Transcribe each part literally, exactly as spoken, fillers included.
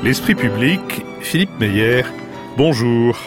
L'Esprit public, Philippe Meyer, bonjour.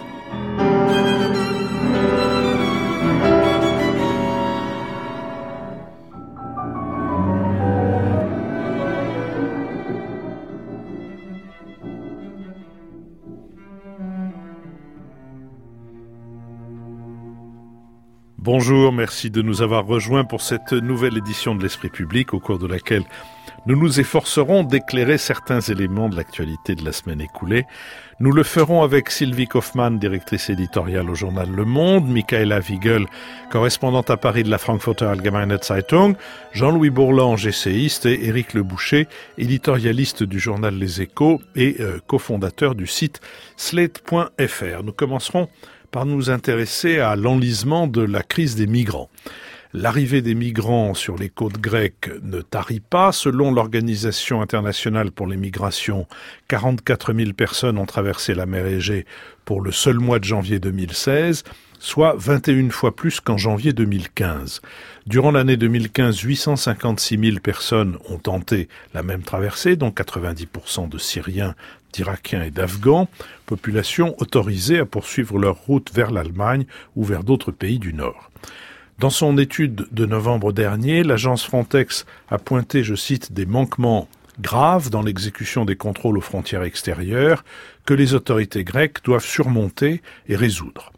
Bonjour, merci de nous avoir rejoints pour cette nouvelle édition de l'Esprit public au cours de laquelle nous nous efforcerons d'éclairer certains éléments de l'actualité de la semaine écoulée. Nous le ferons avec Sylvie Kaufmann, directrice éditoriale au journal Le Monde, Michaela Wiegel, correspondante à Paris de la Frankfurter Allgemeine Zeitung, Jean-Louis Bourlange, essayiste, et Éric Le Boucher, éditorialiste du journal Les Échos et euh, cofondateur du site slate point f r. Nous commencerons par nous intéresser à l'enlisement de la crise des migrants. L'arrivée des migrants sur les côtes grecques ne tarit pas. Selon l'Organisation internationale pour les migrations, quarante-quatre mille personnes ont traversé la mer Égée pour le seul mois de janvier deux mille seize, soit vingt et une fois plus qu'en janvier deux mille quinze. Durant l'année deux mille quinze, huit cent cinquante-six mille personnes ont tenté la même traversée, dont quatre-vingt-dix pour cent de Syriens, d'Irakiens et d'Afghans, population autorisée à poursuivre leur route vers l'Allemagne ou vers d'autres pays du Nord. Dans son étude de novembre dernier, l'agence Frontex a pointé, je cite, des manquements graves dans l'exécution des contrôles aux frontières extérieures que les autorités grecques doivent surmonter et résoudre.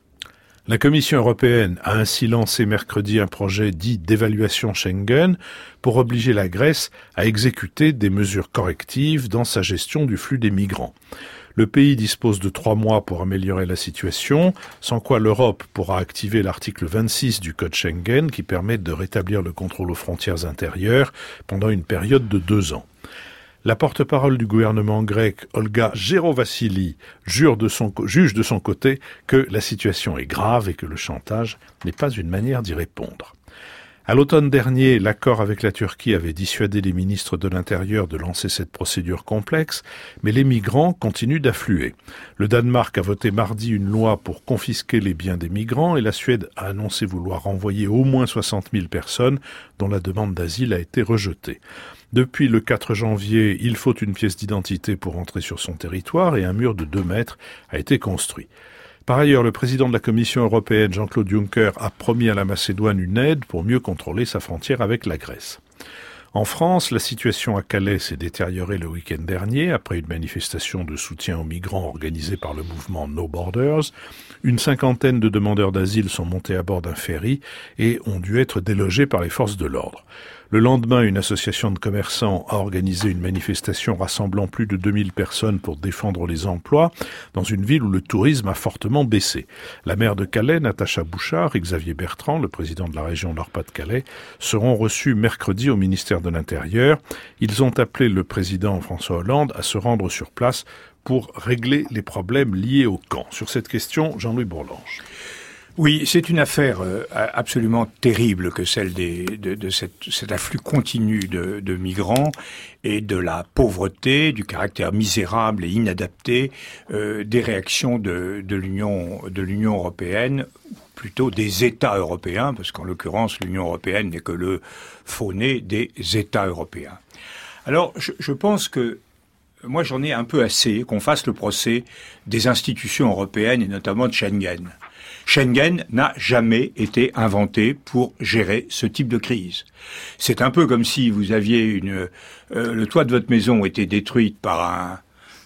La Commission européenne a ainsi lancé mercredi un projet dit d'évaluation Schengen pour obliger la Grèce à exécuter des mesures correctives dans sa gestion du flux des migrants. Le pays dispose de trois mois pour améliorer la situation, sans quoi l'Europe pourra activer l'article vingt-six du Code Schengen qui permet de rétablir le contrôle aux frontières intérieures pendant une période de deux ans. La porte-parole du gouvernement grec, Olga Gerovassili, jure de son, juge de son côté que la situation est grave et que le chantage n'est pas une manière d'y répondre. À l'automne dernier, l'accord avec la Turquie avait dissuadé les ministres de l'Intérieur de lancer cette procédure complexe, mais les migrants continuent d'affluer. Le Danemark a voté mardi une loi pour confisquer les biens des migrants et la Suède a annoncé vouloir renvoyer au moins soixante mille personnes dont la demande d'asile a été rejetée. Depuis le quatre janvier, il faut une pièce d'identité pour entrer sur son territoire et un mur de deux mètres a été construit. Par ailleurs, le président de la Commission européenne, Jean-Claude Juncker, a promis à la Macédoine une aide pour mieux contrôler sa frontière avec la Grèce. En France, la situation à Calais s'est détériorée le week-end dernier après une manifestation de soutien aux migrants organisée par le mouvement No Borders. Une cinquantaine de demandeurs d'asile sont montés à bord d'un ferry et ont dû être délogés par les forces de l'ordre. Le lendemain, une association de commerçants a organisé une manifestation rassemblant plus de deux mille personnes pour défendre les emplois dans une ville où le tourisme a fortement baissé. La maire de Calais, Natacha Bouchard, et Xavier Bertrand, le président de la région Nord-Pas-de-Calais, seront reçus mercredi au ministère de l'Intérieur. Ils ont appelé le président François Hollande à se rendre sur place pour régler les problèmes liés au camp. Sur cette question, Jean-Louis Bourlange. Oui, c'est une affaire euh, absolument terrible que celle des, de, de cette, cet afflux continu de, de migrants et de la pauvreté, du caractère misérable et inadapté euh, des réactions de, de l'Union, de l'Union européenne, plutôt des États européens, parce qu'en l'occurrence l'Union européenne n'est que le faux-né des États européens. Alors, je, je pense que moi j'en ai un peu assez qu'on fasse le procès des institutions européennes et notamment de Schengen. Schengen n'a jamais été inventé pour gérer ce type de crise. C'est un peu comme si vous aviez une, euh, le toit de votre maison était détruit par un,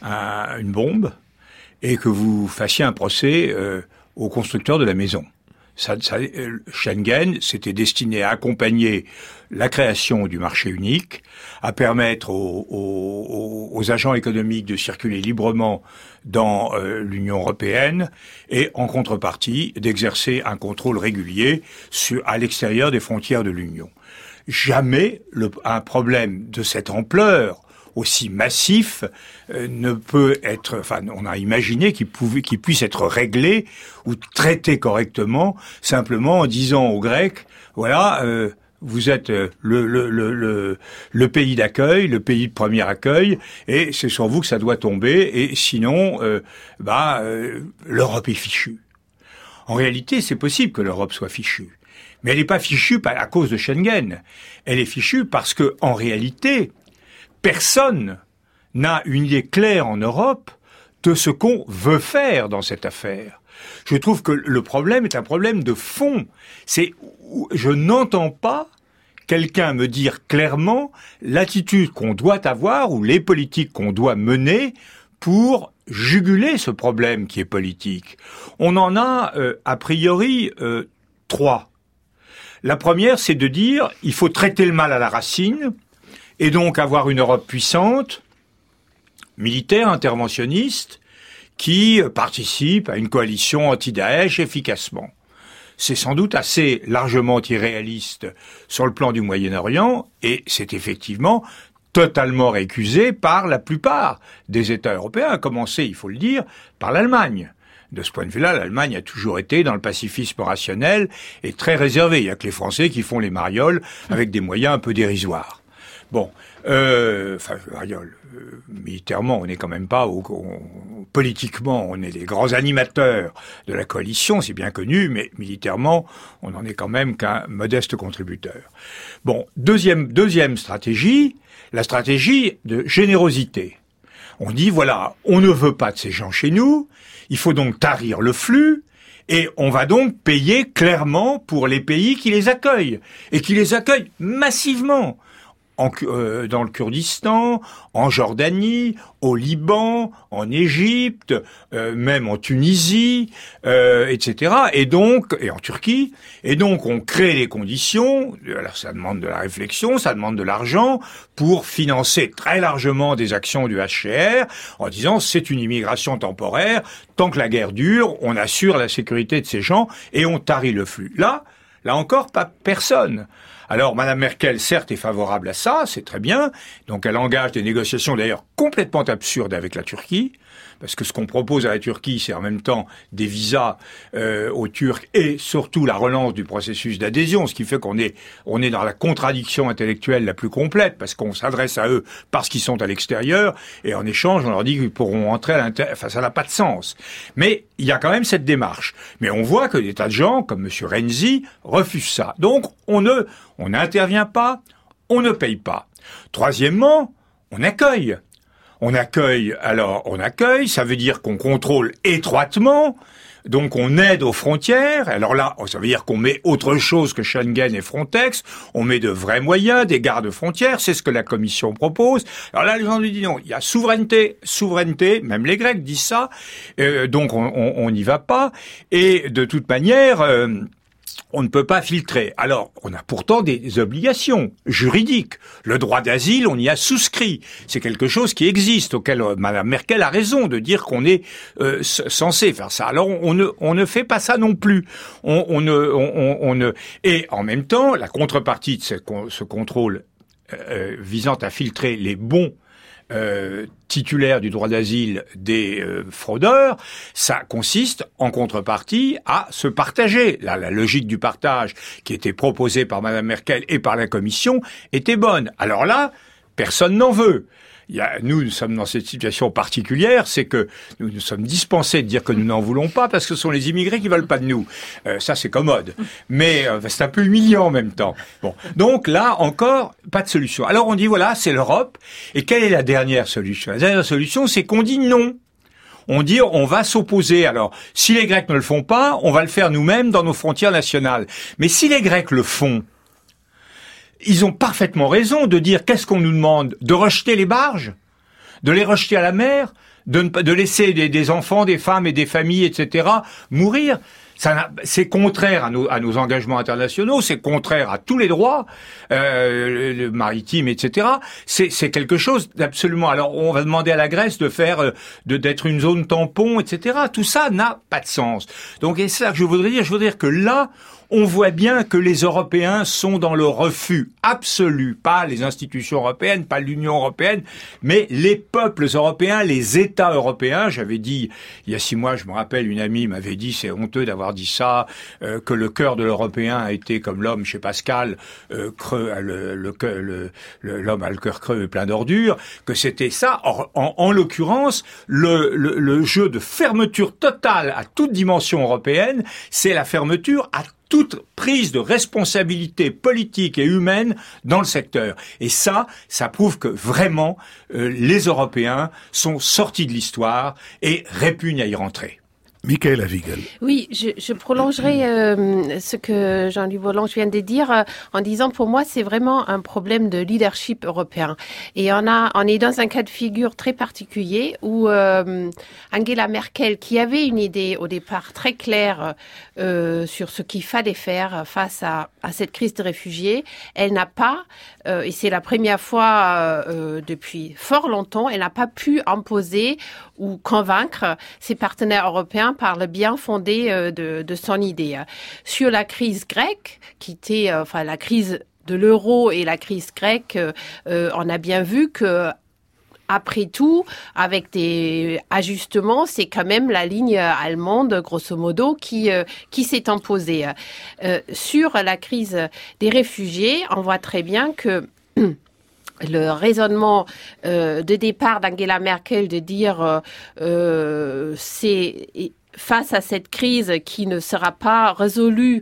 un, une bombe et que vous fassiez un procès euh, au constructeur de la maison. Ça, ça, euh, Schengen, c'était destiné à accompagner la création du marché unique, à permettre aux, aux, aux agents économiques de circuler librement dans euh, l'Union européenne et, en contrepartie, d'exercer un contrôle régulier sur, à l'extérieur des frontières de l'Union. Jamais le, un problème de cette ampleur aussi massif euh, ne peut être, enfin, on a imaginé qu'il pouvait, qu'il puisse être réglé ou traité correctement simplement en disant aux Grecs, voilà, euh, vous êtes le, le, le, le, le pays d'accueil, le pays de premier accueil, et c'est sur vous que ça doit tomber, et sinon, euh, bah, euh, l'Europe est fichue. En réalité, c'est possible que l'Europe soit fichue. Mais elle n'est pas fichue à cause de Schengen. Elle est fichue parce que, en réalité, personne n'a une idée claire en Europe de ce qu'on veut faire dans cette affaire. Je trouve que le problème est un problème de fond. C'est, je n'entends pas quelqu'un me dire clairement l'attitude qu'on doit avoir ou les politiques qu'on doit mener pour juguler ce problème qui est politique. On en a, euh, a priori, euh, trois. La première, c'est de dire il faut traiter le mal à la racine et donc avoir une Europe puissante, militaire, interventionniste, qui participe à une coalition anti-Daesh efficacement. C'est sans doute assez largement irréaliste sur le plan du Moyen-Orient et c'est effectivement totalement récusé par la plupart des États européens, à commencer, il faut le dire, par l'Allemagne. De ce point de vue-là, l'Allemagne a toujours été dans le pacifisme rationnel et très réservée. Il n'y a que les Français qui font les marioles avec des moyens un peu dérisoires. Bon, euh, enfin, marioles, euh, militairement, on n'est quand même pas, au, on, politiquement, on est les grands animateurs de la coalition, c'est bien connu, mais militairement, on n'en est quand même qu'un modeste contributeur. Bon, deuxième, deuxième stratégie, la stratégie de générosité. On dit, voilà, on ne veut pas de ces gens chez nous, il faut donc tarir le flux, et on va donc payer clairement pour les pays qui les accueillent, et qui les accueillent massivement. En, euh, dans le Kurdistan, en Jordanie, au Liban, en Égypte, euh, même en Tunisie, euh, et cetera. Et donc, et en Turquie. Et donc, on crée les conditions. Alors, ça demande de la réflexion, ça demande de l'argent pour financer très largement des actions du H C R en disant c'est une immigration temporaire. Tant que la guerre dure, on assure la sécurité de ces gens et on tarit le flux. Là, là encore, pas personne. Alors, Madame Merkel, certes, est favorable à ça, c'est très bien. Donc, elle engage des négociations, d'ailleurs, complètement absurdes avec la Turquie. Parce que ce qu'on propose à la Turquie, c'est en même temps des visas euh, aux Turcs et surtout la relance du processus d'adhésion, ce qui fait qu'on est on est dans la contradiction intellectuelle la plus complète, parce qu'on s'adresse à eux parce qu'ils sont à l'extérieur, et en échange, on leur dit qu'ils pourront entrer à l'intérieur. Enfin, ça n'a pas de sens. Mais il y a quand même cette démarche. Mais on voit que des tas de gens, comme M. Renzi, refusent ça. Donc, on ne on n'intervient pas, on ne paye pas. Troisièmement, on accueille. On accueille, alors on accueille, ça veut dire qu'on contrôle étroitement, donc on aide aux frontières. Alors là, ça veut dire qu'on met autre chose que Schengen et Frontex, on met de vrais moyens, des gardes frontières, c'est ce que la Commission propose. Alors là, les gens lui disent non, il y a souveraineté, souveraineté, même les Grecs disent ça, euh, donc on n'y va pas, et de toute manière... Euh, on ne peut pas filtrer. Alors, on a pourtant des obligations juridiques. Le droit d'asile, on y a souscrit. C'est quelque chose qui existe, auquel euh, Mme Merkel a raison de dire qu'on est euh, censé faire ça. Alors, on, on, ne, on ne fait pas ça non plus. On, on, ne, on, on ne... Et en même temps, la contrepartie de ce, ce contrôle euh, visant à filtrer les bons Euh, titulaire du droit d'asile des euh, fraudeurs, ça consiste en contrepartie à se partager. Là, la logique du partage qui était proposée par Mme Merkel et par la Commission était bonne. Alors là, personne n'en veut. Il y a, nous, nous sommes dans cette situation particulière, c'est que nous nous sommes dispensés de dire que nous n'en voulons pas parce que ce sont les immigrés qui veulent pas de nous. Euh, ça, c'est commode. Mais euh, c'est un peu humiliant en même temps. Bon, donc là, encore, pas de solution. Alors on dit, voilà, c'est l'Europe. Et quelle est la dernière solution? La dernière solution, c'est qu'on dit non. On dit, on va s'opposer. Alors, si les Grecs ne le font pas, on va le faire nous-mêmes dans nos frontières nationales. Mais si les Grecs le font, ils ont parfaitement raison de dire qu'est-ce qu'on nous demande? De rejeter les barges? De les rejeter à la mer? De, ne, de laisser des, des enfants, des femmes et des familles, et cetera mourir? Ça, c'est contraire à nos, à nos engagements internationaux, c'est contraire à tous les droits euh, le, le maritime, et cetera. C'est, c'est quelque chose d'absolument... Alors, on va demander à la Grèce de faire, de d'être une zone tampon, et cetera. Tout ça n'a pas de sens. Donc, c'est ça que je voudrais dire. Je voudrais dire que là, on voit bien que les Européens sont dans le refus absolu, pas les institutions européennes, pas l'Union européenne, mais les peuples européens, les États européens. J'avais dit, il y a six mois, je me rappelle, une amie m'avait dit, c'est honteux d'avoir dit ça, euh, que le cœur de l'Européen a été comme l'homme chez Pascal, euh, creux, le, le, le, le, l'homme a le cœur creux et plein d'ordures, que c'était ça. Or, en, en l'occurrence, le, le, le jeu de fermeture totale à toute dimension européenne, c'est la fermeture à toute prise de responsabilité politique et humaine dans le secteur. Et ça, ça prouve que vraiment, euh, les Européens sont sortis de l'histoire et répugnent à y rentrer. Michaela Wiegel. Oui, je, je prolongerai euh, ce que Jean-Louis Bourlanges vient de dire euh, en disant pour moi c'est vraiment un problème de leadership européen. Et on a, on est dans un cas de figure très particulier où euh, Angela Merkel, qui avait une idée au départ très claire euh, sur ce qu'il fallait faire face à, à cette crise de réfugiés, elle n'a pas, euh, et c'est la première fois euh, depuis fort longtemps, elle n'a pas pu imposer ou convaincre ses partenaires européens par le bien fondé euh, de, de son idée. Sur la crise grecque, qui était, euh, enfin la crise de l'euro et la crise grecque, euh, euh, on a bien vu que après tout, avec des ajustements, c'est quand même la ligne allemande, grosso modo, qui euh, qui s'est imposée. Euh, sur la crise des réfugiés, on voit très bien que le raisonnement euh, de départ d'Angela Merkel de dire euh, euh, c'est face à cette crise qui ne sera pas résolue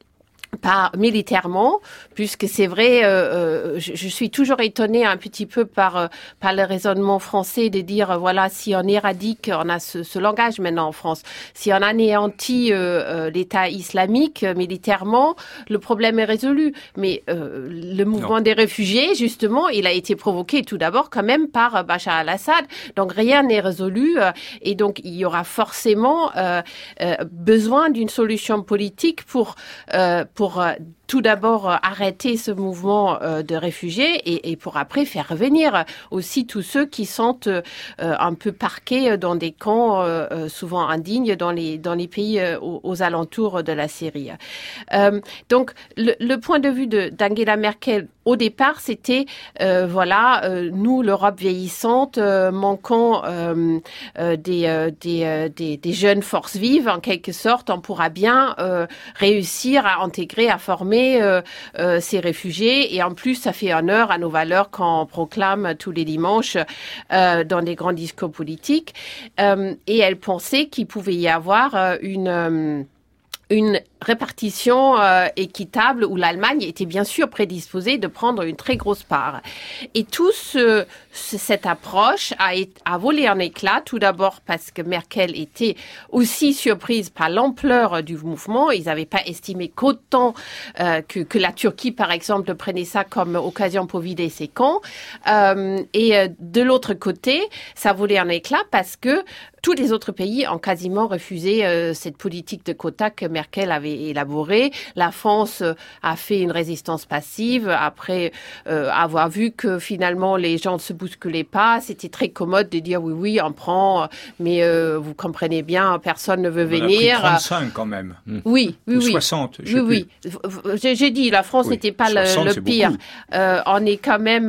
pas militairement, puisque c'est vrai, euh, je, je suis toujours étonnée un petit peu par euh, par le raisonnement français de dire euh, voilà, si on éradique, on a ce, ce langage maintenant en France, si on anéantit euh, euh, l'État islamique euh, militairement, le problème est résolu. Mais euh, le mouvement non. des réfugiés, justement, il a été provoqué tout d'abord quand même par euh, Bachar al-Assad. Donc rien n'est résolu euh, et donc il y aura forcément euh, euh, besoin d'une solution politique pour euh, pour pour euh, tout d'abord euh, arrêter ce mouvement euh, de réfugiés et, et pour après faire revenir aussi tous ceux qui sont euh, un peu parqués dans des camps euh, souvent indignes dans les dans les pays euh, aux, aux alentours de la Syrie. Euh, donc le, le point de vue de, d'Angela Merkel au départ, c'était euh, voilà, euh, nous l'Europe vieillissante, euh, manquant euh, euh, des, euh, des, euh, des des jeunes forces vives en quelque sorte, on pourra bien euh, réussir à intégrer, à former euh, euh, ces réfugiés et en plus ça fait honneur à nos valeurs qu'on proclame tous les dimanches euh, dans des grands discours politiques. Euh, et elle pensait qu'il pouvait y avoir euh, une euh, une répartition euh, équitable où l'Allemagne était bien sûr prédisposée de prendre une très grosse part. Et tout ce, ce, cette approche a, a volé en éclats, tout d'abord parce que Merkel était aussi surprise par l'ampleur du mouvement. Ils n'avaient pas estimé qu'autant euh, que, que la Turquie, par exemple, prenait ça comme occasion pour vider ses camps. Euh, et euh, de l'autre côté, ça a volé en éclats parce que tous les autres pays ont quasiment refusé euh, cette politique de quotas que Merkel avait élaborée. La France euh, a fait une résistance passive après euh, avoir vu que finalement les gens ne se bousculaient pas. C'était très commode de dire oui, oui, on prend, mais euh, vous comprenez bien, personne ne veut on venir. On a pris trente-cinq quand même. Oui, oui, Ou oui. soixante, je sais oui, plus. oui. J'ai, j'ai dit, la France n'était oui, pas soixante, le, le pire. Euh, on est quand même,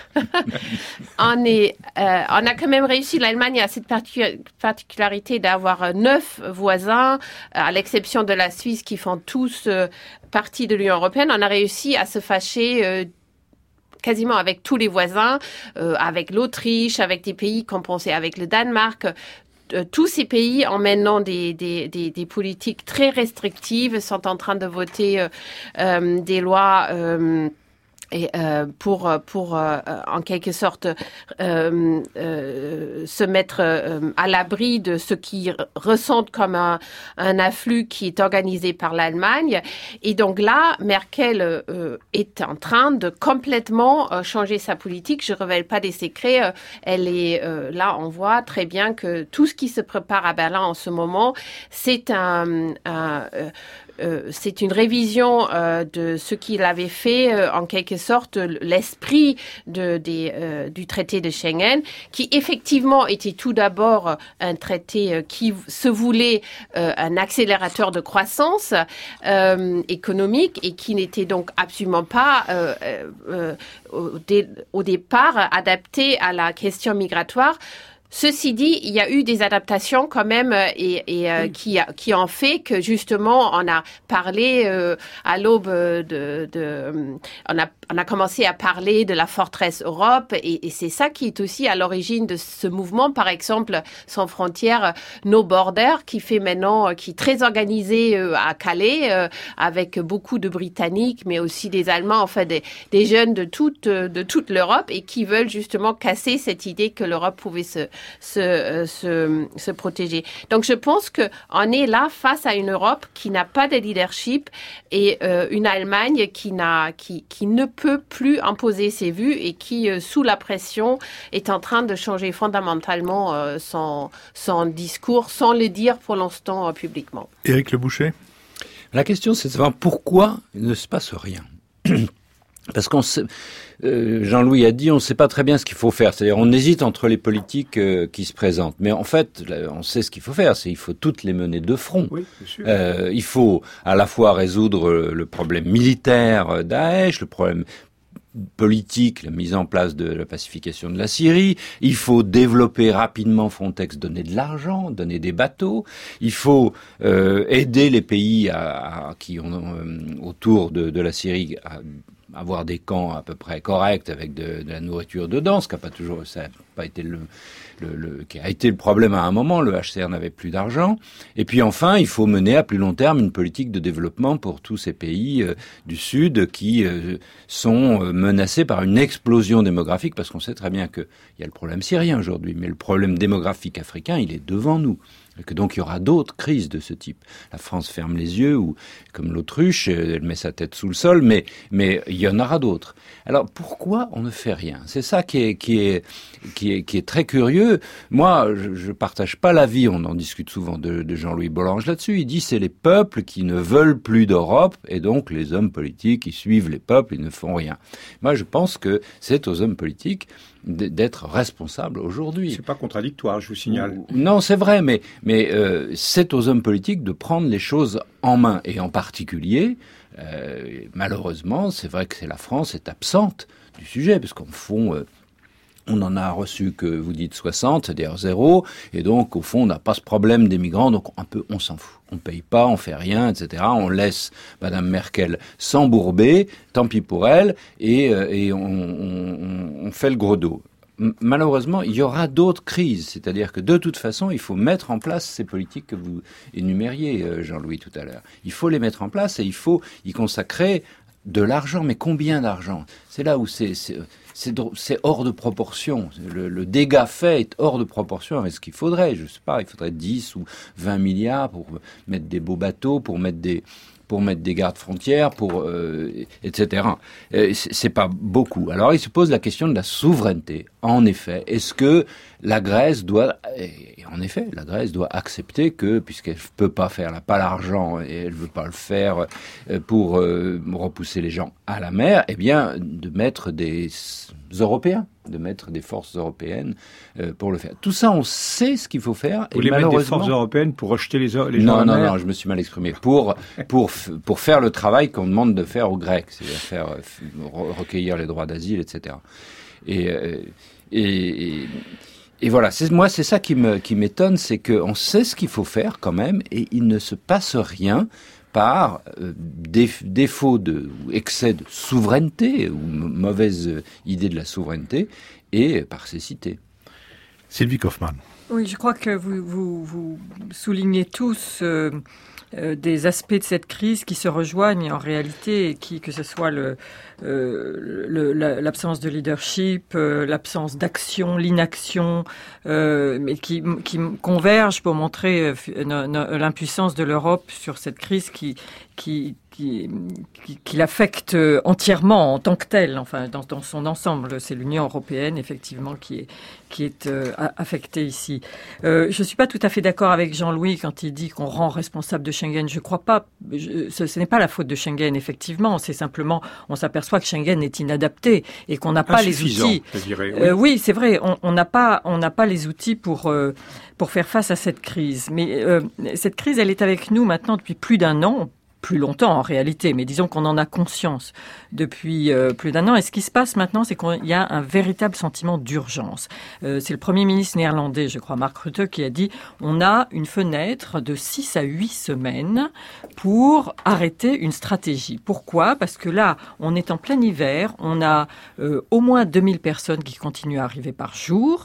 on est, euh, on a quand même réussi. L'Allemagne a cette particularité particularité d'avoir neuf voisins, à l'exception de la Suisse, qui font tous euh, partie de l'Union européenne. On a réussi à se fâcher euh, quasiment avec tous les voisins, euh, avec l'Autriche, avec des pays qu'on pensait, avec le Danemark. Euh, tous ces pays, en menant des, des, des, des politiques très restrictives, sont en train de voter euh, euh, des lois euh, et euh, pour pour euh, en quelque sorte euh, euh, se mettre euh, à l'abri de ce qu'ils ressentent comme un, un afflux qui est organisé par l'Allemagne. Et donc là, Merkel euh, est en train de complètement euh, changer sa politique. Je révèle pas des secrets. Euh, elle est euh, là, on voit très bien que tout ce qui se prépare à Berlin en ce moment, c'est un, un euh, Euh, c'est une révision euh, de ce qu'il avait fait, euh, en quelque sorte, l'esprit de, des, euh, du traité de Schengen, qui effectivement était tout d'abord un traité euh, qui se voulait euh, un accélérateur de croissance euh, économique et qui n'était donc absolument pas euh, euh, au, dé, au départ adapté à la question migratoire. Ceci dit, il y a eu des adaptations quand même et, et euh, oui. qui, qui ont fait que justement on a parlé euh, à l'aube de, de on a on a commencé à parler de la forteresse Europe et, et c'est ça qui est aussi à l'origine de ce mouvement, par exemple Sans frontières, No Border, qui fait maintenant, qui est très organisé euh, à Calais euh, avec beaucoup de Britanniques, mais aussi des Allemands, enfin des, des jeunes de toute de toute l'Europe et qui veulent justement casser cette idée que l'Europe pouvait se Se, se, se protéger. Donc, je pense qu'on est là face à une Europe qui n'a pas de leadership et euh, une Allemagne qui, n'a, qui, qui ne peut plus imposer ses vues et qui, euh, sous la pression, est en train de changer fondamentalement euh, son, son discours sans le dire pour l'instant euh, publiquement. Éric Le Boucher ? La question, c'est de savoir pourquoi il ne se passe rien. Parce qu'on sait, euh, Jean-Louis a dit, on ne sait pas très bien ce qu'il faut faire. C'est-à-dire, on hésite entre les politiques euh, qui se présentent. Mais en fait, là, on sait ce qu'il faut faire. C'est il faut toutes les mener de front. Oui, bien sûr. Euh, il faut à la fois résoudre le problème militaire Daesh, le problème politique, la mise en place de la pacification de la Syrie. Il faut développer rapidement Frontex, donner de l'argent, donner des bateaux. Il faut euh, aider les pays à, à, qui ont euh, autour de, de la Syrie à avoir des camps à peu près corrects avec de, de la nourriture dedans, ce qui n'a pas toujours, ça n'a pas été le, le, le, qui a été le problème à un moment. Le H C R n'avait plus d'argent. Et puis enfin, il faut mener à plus long terme une politique de développement pour tous ces pays euh, du Sud qui euh, sont menacés par une explosion démographique, parce qu'on sait très bien qu'il y a le problème syrien aujourd'hui, mais le problème démographique africain, il est devant nous. Et que donc il y aura d'autres crises de ce type. La France ferme les yeux, ou comme l'autruche, elle met sa tête sous le sol, mais mais il y en aura d'autres. Alors pourquoi on ne fait rien ? C'est ça qui est qui est qui est qui est très curieux. Moi, je, je partage pas l'avis, on en discute souvent de, de Jean-Louis Bollange là-dessus. Il dit c'est les peuples qui ne veulent plus d'Europe, et donc les hommes politiques qui suivent les peuples, ils ne font rien. Moi, je pense que c'est aux hommes politiques d'être responsable aujourd'hui. C'est pas contradictoire, je vous signale. Non, c'est vrai, mais mais euh, c'est aux hommes politiques de prendre les choses en main, et en particulier, euh, malheureusement, c'est vrai que c'est la France est absente du sujet, parce qu'en fond, euh, on en a reçu que vous dites soixante, c'est-à-dire zéro, et donc au fond, on n'a pas ce problème des migrants, donc un peu, on s'en fout. On paye pas, on fait rien, et cetera. On laisse Madame Merkel s'embourber, tant pis pour elle, et, et on, on, on fait le gros dos. Malheureusement, il y aura d'autres crises, c'est-à-dire que de toute façon, il faut mettre en place ces politiques que vous énumériez, Jean-Louis, tout à l'heure. Il faut les mettre en place et il faut y consacrer de l'argent. Mais combien d'argent ? C'est là où c'est... c'est C'est, c'est hors de proportion. Le, le dégât fait est hors de proportion avec ce qu'il faudrait. Je sais pas, il faudrait dix ou vingt milliards pour mettre des beaux bateaux, pour mettre des, pour mettre des gardes-frontières, pour, euh, et cetera. Euh, c'est, c'est pas beaucoup. Alors, il se pose la question de la souveraineté. En effet, est-ce que la Grèce doit, et en effet, la Grèce doit accepter que, puisqu'elle peut pas faire, elle n'a pas l'argent et elle veut pas le faire pour euh, repousser les gens à la mer, eh bien, de mettre des Européens, de mettre des forces européennes euh, pour le faire. Tout ça, on sait ce qu'il faut faire. Vous et les malheureusement... mettre des forces européennes pour rejeter les, les gens non, à la non, mer ? Non, je me suis mal exprimé. Pour, pour, pour faire le travail qu'on demande de faire aux Grecs, c'est-à-dire faire, recueillir les droits d'asile, et cetera. Et... Euh, Et, et, et voilà, c'est, moi c'est ça qui, me, qui m'étonne, c'est qu'on sait ce qu'il faut faire quand même, et il ne se passe rien par euh, déf, défaut de, ou excès de souveraineté, ou mauvaise idée de la souveraineté, et par cécité. Sylvie Kaufmann. Oui, je crois que vous, vous, vous soulignez tous euh, euh, des aspects de cette crise qui se rejoignent en réalité, et qui, que ce soit le, euh, le, la, l'absence de leadership, euh, l'absence d'action, l'inaction, euh, mais qui, qui convergent pour montrer euh, no, no, l'impuissance de l'Europe sur cette crise qui, qui, qui, qui, qui l'affecte entièrement en tant que telle, enfin dans, dans son ensemble. C'est l'Union européenne effectivement qui est qui est euh, affectée ici. Euh, je suis pas tout à fait d'accord avec Jean-Louis quand il dit qu'on rend responsable de Schengen. Je crois pas. Je, ce, ce n'est pas la faute de Schengen effectivement. C'est simplement on s'aperçoit que Schengen est inadapté et qu'on n'a pas les outils. Je dirais, oui. Euh, oui, c'est vrai. On n'a pas on n'a pas les outils pour euh, pour faire face à cette crise. Mais euh, cette crise, elle est avec nous maintenant depuis plus d'un an. plus longtemps en réalité, mais disons qu'on en a conscience depuis euh, plus d'un an. Et ce qui se passe maintenant, c'est qu'il y a un véritable sentiment d'urgence. Euh, c'est le Premier ministre néerlandais, je crois, Mark Rutte, qui a dit on a une fenêtre de six à huit semaines pour arrêter une stratégie. Pourquoi ? Parce que là, on est en plein hiver, on a euh, au moins deux mille personnes qui continuent à arriver par jour.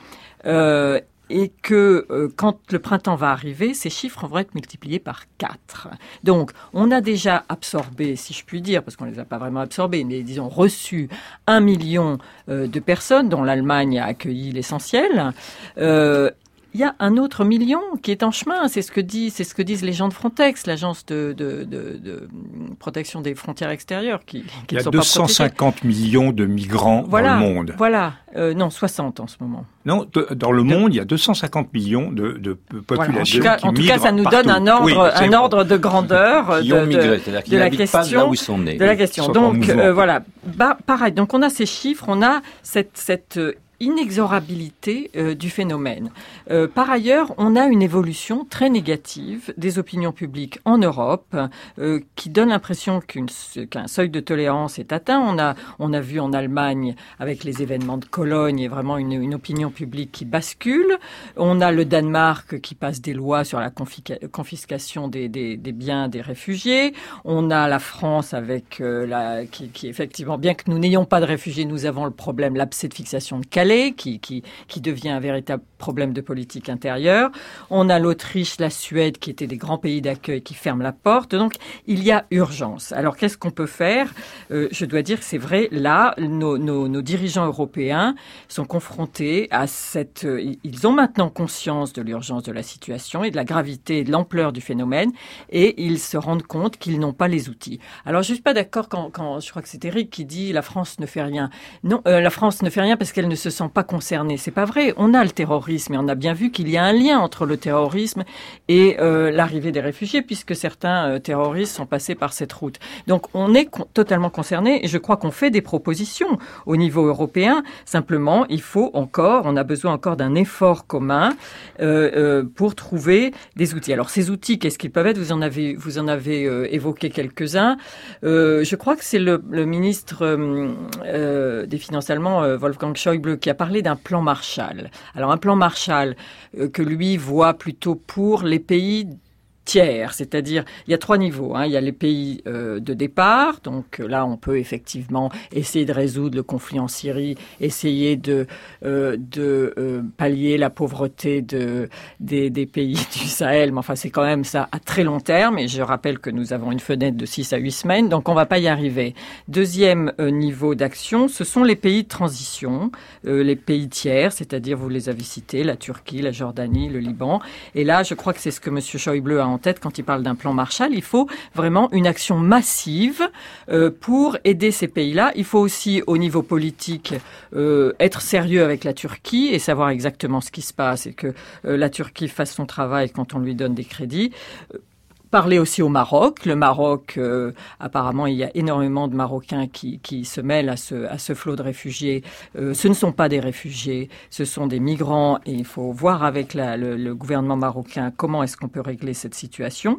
Euh, et que euh, quand le printemps va arriver, ces chiffres vont être multipliés par quatre. Donc, on a déjà absorbé, si je puis dire, parce qu'on les a pas vraiment absorbés, mais disons reçu un million euh, de personnes, dont l'Allemagne a accueilli l'essentiel. Euh, Il y a un autre million qui est en chemin. C'est ce que dit, c'est ce que disent les gens de Frontex, l'agence de, de, de, de protection des frontières extérieures, qui, qui Il y a sont deux cent cinquante millions de migrants voilà, dans le monde. Voilà, euh, non, soixante en ce moment. Non, de, dans le monde, il y a deux cent cinquante millions de, de population voilà. En tout cas, qui en tout migrent cas, ça nous partout. donne un ordre, oui, un ordre de grandeur qui de, ont migré, de, de, de la question, question, pas là où ils sont nés. de la question. Donc euh, voilà, bah, pareil. Donc on a ces chiffres, on a cette cette inexorabilité euh, du phénomène. Euh, par ailleurs, on a une évolution très négative des opinions publiques en Europe euh, qui donne l'impression qu'une, qu'un seuil de tolérance est atteint. On a, on a vu en Allemagne, avec les événements de Cologne, et vraiment une, une opinion publique qui bascule. On a le Danemark qui passe des lois sur la confisca- confiscation des, des, des biens des réfugiés. On a la France avec euh, la, qui, qui effectivement, bien que nous n'ayons pas de réfugiés, nous avons le problème, l'abcès de fixation de Calais. Qui, qui, qui devient un véritable problème de politique intérieure. On a l'Autriche, la Suède, qui étaient des grands pays d'accueil, qui ferment la porte. Donc, il y a urgence. Alors, qu'est-ce qu'on peut faire ? euh, Je dois dire que c'est vrai, là, nos, nos, nos dirigeants européens sont confrontés à cette... Euh, ils ont maintenant conscience de l'urgence de la situation et de la gravité et de l'ampleur du phénomène, et ils se rendent compte qu'ils n'ont pas les outils. Alors, je ne suis pas d'accord quand, quand... Je crois que c'est Eric qui dit « la France ne fait rien ». Non, euh, la France ne fait rien parce qu'elle ne se sent pas concernés. C'est pas vrai. On a le terrorisme et on a bien vu qu'il y a un lien entre le terrorisme et euh, l'arrivée des réfugiés, puisque certains euh, terroristes sont passés par cette route. Donc on est con- totalement concernés et je crois qu'on fait des propositions au niveau européen. Simplement, il faut encore, on a besoin encore d'un effort commun euh, euh, pour trouver des outils. Alors ces outils, qu'est-ce qu'ils peuvent être ? Vous en avez, vous en avez euh, évoqué quelques-uns. Euh, je crois que c'est le, le ministre euh, euh, des Finances allemand, euh, Wolfgang Schäuble, qui a parlé d'un plan Marshall. Alors un plan Marshall euh, que lui voit plutôt pour les pays tiers, c'est-à-dire il y a trois niveaux. Hein. Il y a les pays euh, de départ, donc là on peut effectivement essayer de résoudre le conflit en Syrie, essayer de euh, de euh, pallier la pauvreté de des, des pays du Sahel, mais enfin c'est quand même ça à très long terme. Et je rappelle que nous avons une fenêtre de six à huit semaines, donc on va pas y arriver. Deuxième euh, niveau d'action, ce sont les pays de transition, euh, les pays tiers, c'est-à-dire vous les avez cités, la Turquie, la Jordanie, le Liban. Et là, je crois que c'est ce que Monsieur Schäuble a en tête quand il parle d'un plan Marshall. Il faut vraiment une action massive euh, pour aider ces pays-là. Il faut aussi, au niveau politique, euh, être sérieux avec la Turquie et savoir exactement ce qui se passe et que euh, la Turquie fasse son travail quand on lui donne des crédits. Euh, Parler aussi au Maroc. Le Maroc, euh, apparemment, il y a énormément de Marocains qui, qui se mêlent à ce, à ce flot de réfugiés. Euh, ce ne sont pas des réfugiés, ce sont des migrants et il faut voir avec la, le, le gouvernement marocain comment est-ce qu'on peut régler cette situation.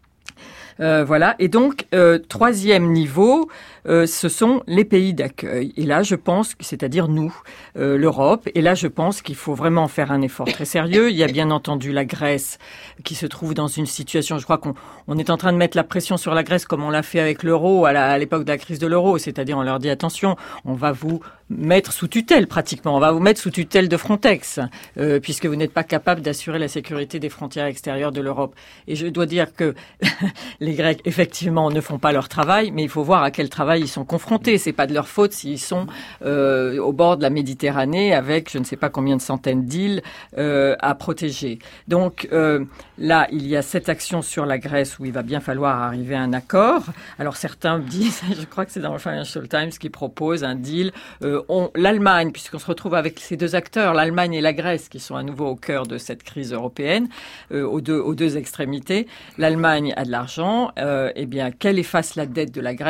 Euh, voilà. Et donc, euh, troisième niveau, euh, ce sont les pays d'accueil. Et là, je pense, que, c'est-à-dire nous, euh, l'Europe. Et là, je pense qu'il faut vraiment faire un effort très sérieux. Il y a bien entendu la Grèce qui se trouve dans une situation, je crois qu'on on est en train de mettre la pression sur la Grèce comme on l'a fait avec l'euro à, la, à l'époque de la crise de l'euro. C'est-à-dire, on leur dit, attention, on va vous mettre sous tutelle pratiquement. On va vous mettre sous tutelle de Frontex, euh, puisque vous n'êtes pas capable d'assurer la sécurité des frontières extérieures de l'Europe. Et je dois dire que les Grecs, effectivement, ne font pas leur travail, mais il faut voir à quel travail ils sont confrontés. C'est pas de leur faute s'ils sont euh, au bord de la Méditerranée avec je ne sais pas combien de centaines d'îles euh, à protéger. Donc euh, là, il y a cette action sur la Grèce où il va bien falloir arriver à un accord. Alors certains disent, je crois que c'est dans le Financial Times qui propose un deal. Euh, on, L'Allemagne, puisqu'on se retrouve avec ces deux acteurs, l'Allemagne et la Grèce, qui sont à nouveau au cœur de cette crise européenne, euh, aux deux aux deux extrémités. L'Allemagne a de l'argent. Euh, eh bien, qu'elle efface la dette de la Grèce.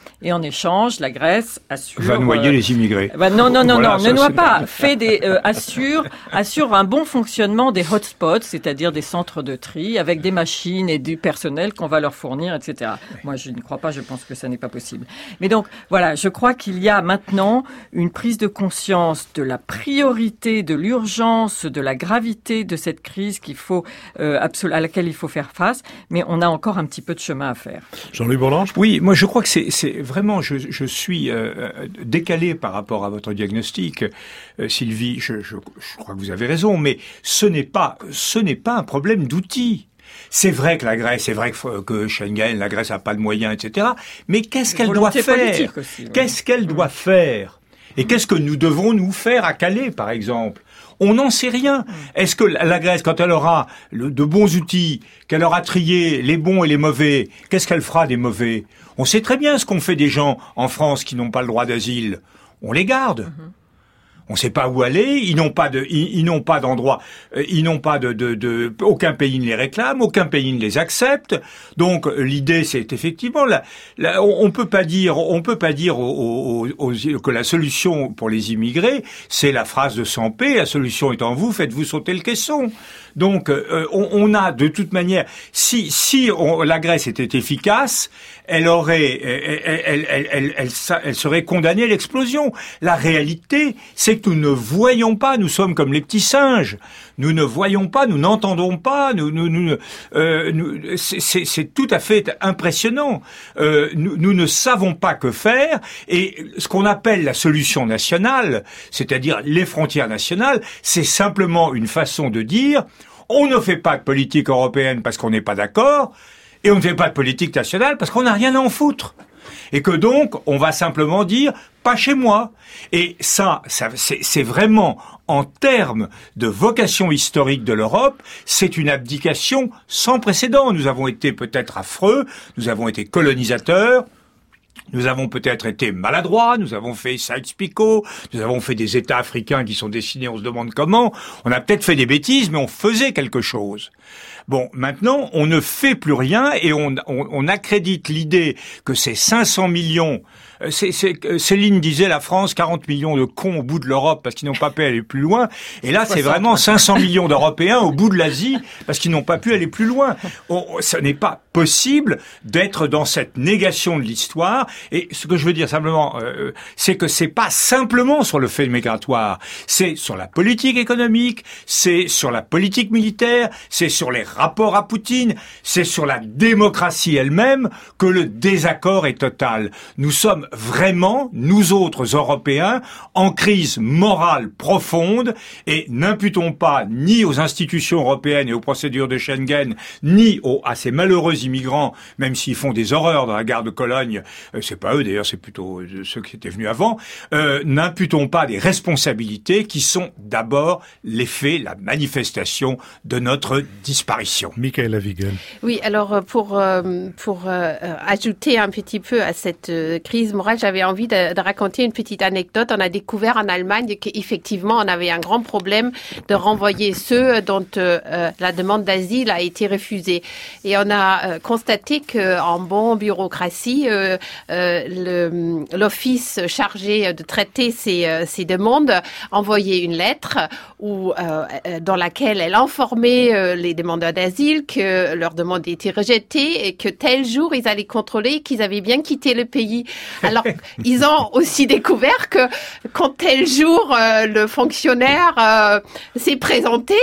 Et en échange, la Grèce assure... Va noyer euh, les immigrés. Bah non, non, non, voilà, non, ça, ne noie pas. pas... Fait des, euh, assure, assure un bon fonctionnement des hotspots, c'est-à-dire des centres de tri, avec des machines et du personnel qu'on va leur fournir, et cetera. Oui. Moi, je ne crois pas, je pense que ça n'est pas possible. Mais donc, voilà, je crois qu'il y a maintenant une prise de conscience de la priorité, de l'urgence, de la gravité de cette crise qu'il faut, euh, absolu- à laquelle il faut faire face, mais on a encore un petit peu de chemin à faire. Jean-Louis Bourlanges ? Oui, moi je crois que c'est, c'est vraiment, je, je suis euh, décalé par rapport à votre diagnostic, euh, Sylvie. Je, je, je crois que vous avez raison, mais ce n'est pas, ce n'est pas un problème d'outils. C'est vrai que la Grèce, c'est vrai que, que Schengen, la Grèce a pas de moyens, et cetera. Mais qu'est-ce qu'elle doit faire ? Aussi, ouais. Qu'est-ce qu'elle doit faire ? Et qu'est-ce que nous devrons nous faire à Calais, par exemple ? On n'en sait rien. Est-ce que la Grèce, quand elle aura le, de bons outils, qu'elle aura trié les bons et les mauvais, qu'est-ce qu'elle fera des mauvais ? On sait très bien ce qu'on fait des gens en France qui n'ont pas le droit d'asile. On les garde. Mm-hmm. On ne sait pas où aller, ils n'ont pas de, ils, ils n'ont pas d'endroit, euh, ils n'ont pas de, de, de, aucun pays ne les réclame, aucun pays ne les accepte. Donc l'idée, c'est effectivement, la, la, on, on peut pas dire, on peut pas dire aux, aux, aux, que la solution pour les immigrés, c'est la phrase de Sampé, la solution est en vous, faites-vous sauter le caisson. Donc euh, on, on a de toute manière, si si on, la Grèce était efficace, elle aurait, elle, elle, elle, elle, elle, elle, elle serait condamnée à l'explosion. La réalité, c'est que nous ne voyons pas, nous sommes comme les petits singes. Nous ne voyons pas, nous n'entendons pas, nous, nous, nous, euh, nous c'est, c'est, c'est tout à fait impressionnant. Euh, nous, nous ne savons pas que faire, et ce qu'on appelle la solution nationale, c'est-à-dire les frontières nationales, c'est simplement une façon de dire on ne fait pas de politique européenne parce qu'on n'est pas d'accord, et on ne fait pas de politique nationale parce qu'on n'a rien à en foutre. Et que donc, on va simplement dire pas chez moi. Et ça, ça c'est, c'est vraiment, en termes de vocation historique de l'Europe, c'est une abdication sans précédent. Nous avons été peut-être affreux, nous avons été colonisateurs, nous avons peut-être été maladroits, nous avons fait Sykes-Picot, nous avons fait des États africains qui sont dessinés, on se demande comment. On a peut-être fait des bêtises, mais on faisait quelque chose. Bon, maintenant, on ne fait plus rien et on, on, on accrédite l'idée que ces cinq cents millions... C'est, c'est, Céline disait la France, quarante millions de cons au bout de l'Europe parce qu'ils n'ont pas pu aller plus loin. Et là, c'est vraiment cinq cents millions d'Européens au bout de l'Asie parce qu'ils n'ont pas pu aller plus loin. On, ce n'est pas possible d'être dans cette négation de l'histoire. Et ce que je veux dire simplement, euh, c'est que c'est pas simplement sur le fait migratoire. C'est sur la politique économique, c'est sur la politique militaire, c'est sur les rapports à Poutine, c'est sur la démocratie elle-même que le désaccord est total. Nous sommes vraiment, nous autres Européens, en crise morale profonde et n'imputons pas ni aux institutions européennes et aux procédures de Schengen, ni aux, à ces malheureux immigrants, même s'ils font des horreurs dans la gare de Cologne, euh, c'est pas eux d'ailleurs, c'est plutôt ceux qui étaient venus avant, euh, n'imputons pas des responsabilités qui sont d'abord l'effet, la manifestation de notre disparition. Michaela Wiegel. Oui, alors pour, euh, pour euh, ajouter un petit peu à cette euh, crise morale, j'avais envie de, de raconter une petite anecdote. On a découvert en Allemagne qu'effectivement, on avait un grand problème de renvoyer ceux dont euh, la demande d'asile a été refusée. Et on a euh, constaté qu'en bon bureaucratie, euh, euh, le, l'office chargé de traiter ces, euh, ces demandes envoyait une lettre où, euh, dans laquelle elle informait euh, les demandeurs d'asile que leur demande était rejetée et que tel jour, ils allaient contrôler qu'ils avaient bien quitté le pays. Alors, ils ont aussi découvert que quand tel jour, euh, le fonctionnaire euh, s'est présenté,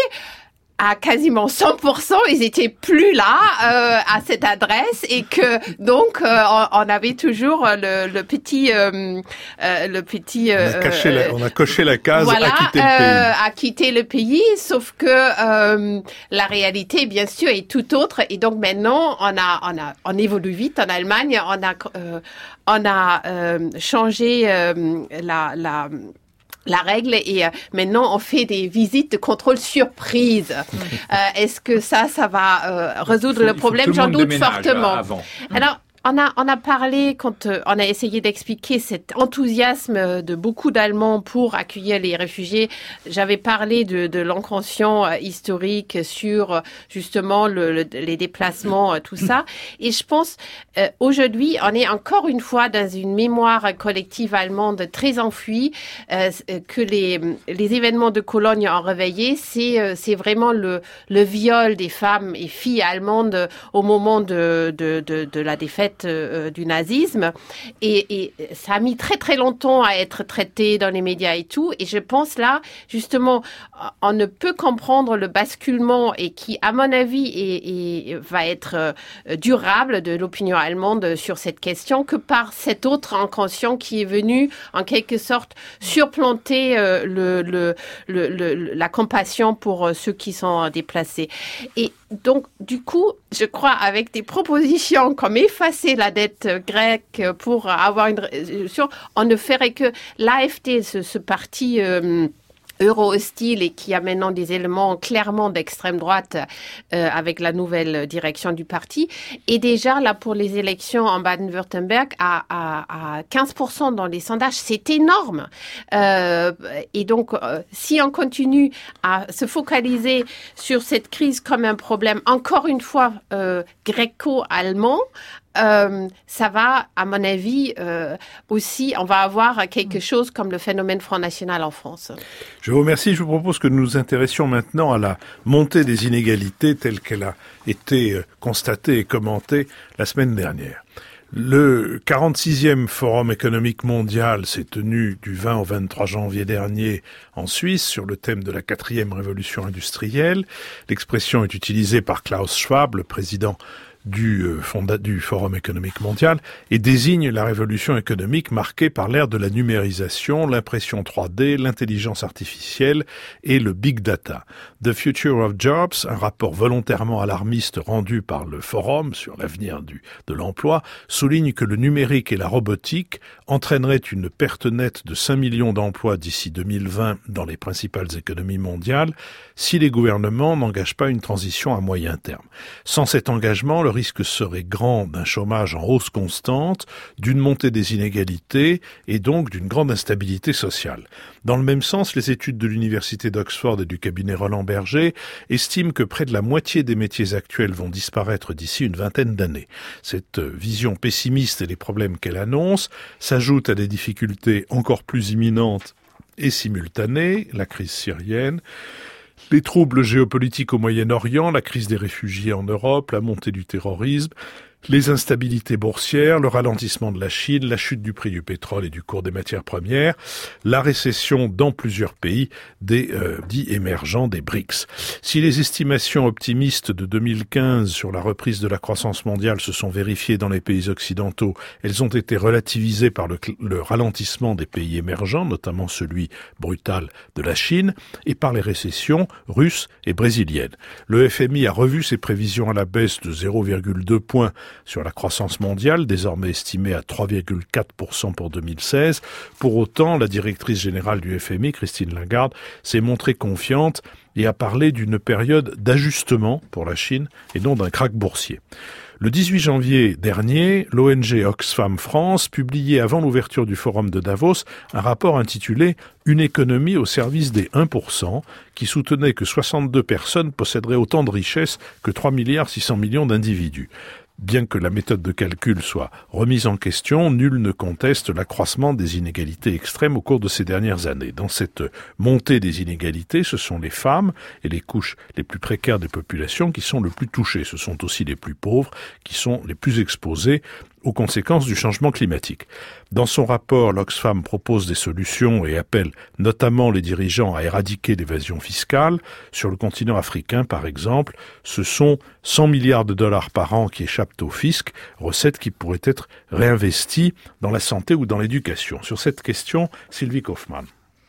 à quasiment cent pour cent, ils étaient plus là euh, à cette adresse et que donc euh, on, on avait toujours le, le petit euh, euh, le petit euh, on, a caché la, on a coché la case voilà, à quitter le pays. Euh, à quitter le pays, sauf que euh, la réalité bien sûr est tout autre et donc maintenant on a on a on évolue vite en Allemagne, on a euh, on a euh, changé euh, la la la règle et euh, maintenant on fait des visites de contrôle surprise. Euh, est-ce que ça, ça va euh, résoudre faut, le problème? J'en doute fortement. Avant. Alors, on a, on a parlé, quand euh, on a essayé d'expliquer cet enthousiasme de beaucoup d'Allemands pour accueillir les réfugiés, j'avais parlé de, de l'inconscient euh, historique sur euh, justement le, le, les déplacements, euh, tout ça. Et je pense, euh, aujourd'hui, on est encore une fois dans une mémoire collective allemande très enfouie, euh, que les, les événements de Cologne ont réveillé. C'est, euh, c'est vraiment le, le viol des femmes et filles allemandes au moment de, de, de, de la défaite du nazisme, et, et ça a mis très très longtemps à être traité dans les médias et tout, et je pense là justement on ne peut comprendre le basculement, et qui à mon avis est, est, va être durable, de l'opinion allemande sur cette question, que par cet autre inconscient qui est venu en quelque sorte supplanter euh, le, le, le, le, la compassion pour euh, ceux qui sont déplacés. Et donc, du coup, je crois, avec des propositions comme effacer la dette grecque pour avoir une résolution, on ne ferait que l'A F D, ce, ce parti euh, euro-hostile et qui a maintenant des éléments clairement d'extrême droite euh, avec la nouvelle direction du parti, et déjà là pour les élections en Baden-Württemberg à, à, à quinze pour cent dans les sondages, c'est énorme. Euh, et donc euh, si on continue à se focaliser sur cette crise comme un problème encore une fois euh, gréco-allemand, Euh, ça va, à mon avis, euh, aussi, on va avoir quelque chose comme le phénomène Front National en France. Je vous remercie. Je vous propose que nous nous intéressions maintenant à la montée des inégalités telle qu'elle a été constatée et commentée la semaine dernière. Le quarante-sixième Forum économique mondial s'est tenu du vingt au vingt-trois janvier dernier en Suisse sur le thème de la quatrième révolution industrielle. L'expression est utilisée par Klaus Schwab, le président du, euh, fonda- du Forum économique mondial, et désigne la révolution économique marquée par l'ère de la numérisation, l'impression trois D, l'intelligence artificielle et le big data. The Future of Jobs, un rapport volontairement alarmiste rendu par le Forum sur l'avenir du, de l'emploi, souligne que le numérique et la robotique entraîneraient une perte nette de cinq millions d'emplois d'ici deux mille vingt dans les principales économies mondiales si les gouvernements n'engagent pas une transition à moyen terme. Sans cet engagement, le risque serait grand d'un chômage en hausse constante, d'une montée des inégalités et donc d'une grande instabilité sociale. Dans le même sens, les études de l'université d'Oxford et du cabinet Roland Berger estiment que près de la moitié des métiers actuels vont disparaître d'ici une vingtaine d'années. Cette vision pessimiste et les problèmes qu'elle annonce s'ajoutent à des difficultés encore plus imminentes et simultanées, la crise syrienne, les troubles géopolitiques au Moyen-Orient, la crise des réfugiés en Europe, la montée du terrorisme, les instabilités boursières, le ralentissement de la Chine, la chute du prix du pétrole et du cours des matières premières, la récession dans plusieurs pays des euh, dits émergents des BRICS. Si les estimations optimistes de deux mille quinze sur la reprise de la croissance mondiale se sont vérifiées dans les pays occidentaux, elles ont été relativisées par le, le ralentissement des pays émergents, notamment celui brutal de la Chine, et par les récessions russes et brésiliennes. Le F M I a revu ses prévisions à la baisse de zéro virgule deux points sur la croissance mondiale, désormais estimée à trois virgule quatre pour cent pour deux mille seize. Pour autant, la directrice générale du F M I, Christine Lagarde, s'est montrée confiante et a parlé d'une période d'ajustement pour la Chine et non d'un krach boursier. Le dix-huit janvier dernier, l'O N G Oxfam France publiait avant l'ouverture du forum de Davos un rapport intitulé « Une économie au service des un pour cent » qui soutenait que soixante-deux personnes posséderaient autant de richesses que trois milliards six cents millions d'individus. Bien que la méthode de calcul soit remise en question, nul ne conteste l'accroissement des inégalités extrêmes au cours de ces dernières années. Dans cette montée des inégalités, ce sont les femmes et les couches les plus précaires des populations qui sont le plus touchées. Ce sont aussi les plus pauvres qui sont les plus exposés aux conséquences du changement climatique. Dans son rapport, l'Oxfam propose des solutions et appelle notamment les dirigeants à éradiquer l'évasion fiscale. Sur le continent africain, par exemple, ce sont cent milliards de dollars par an qui échappent au fisc, recettes qui pourraient être réinvesties dans la santé ou dans l'éducation. Sur cette question, Sylvie Kaufmann.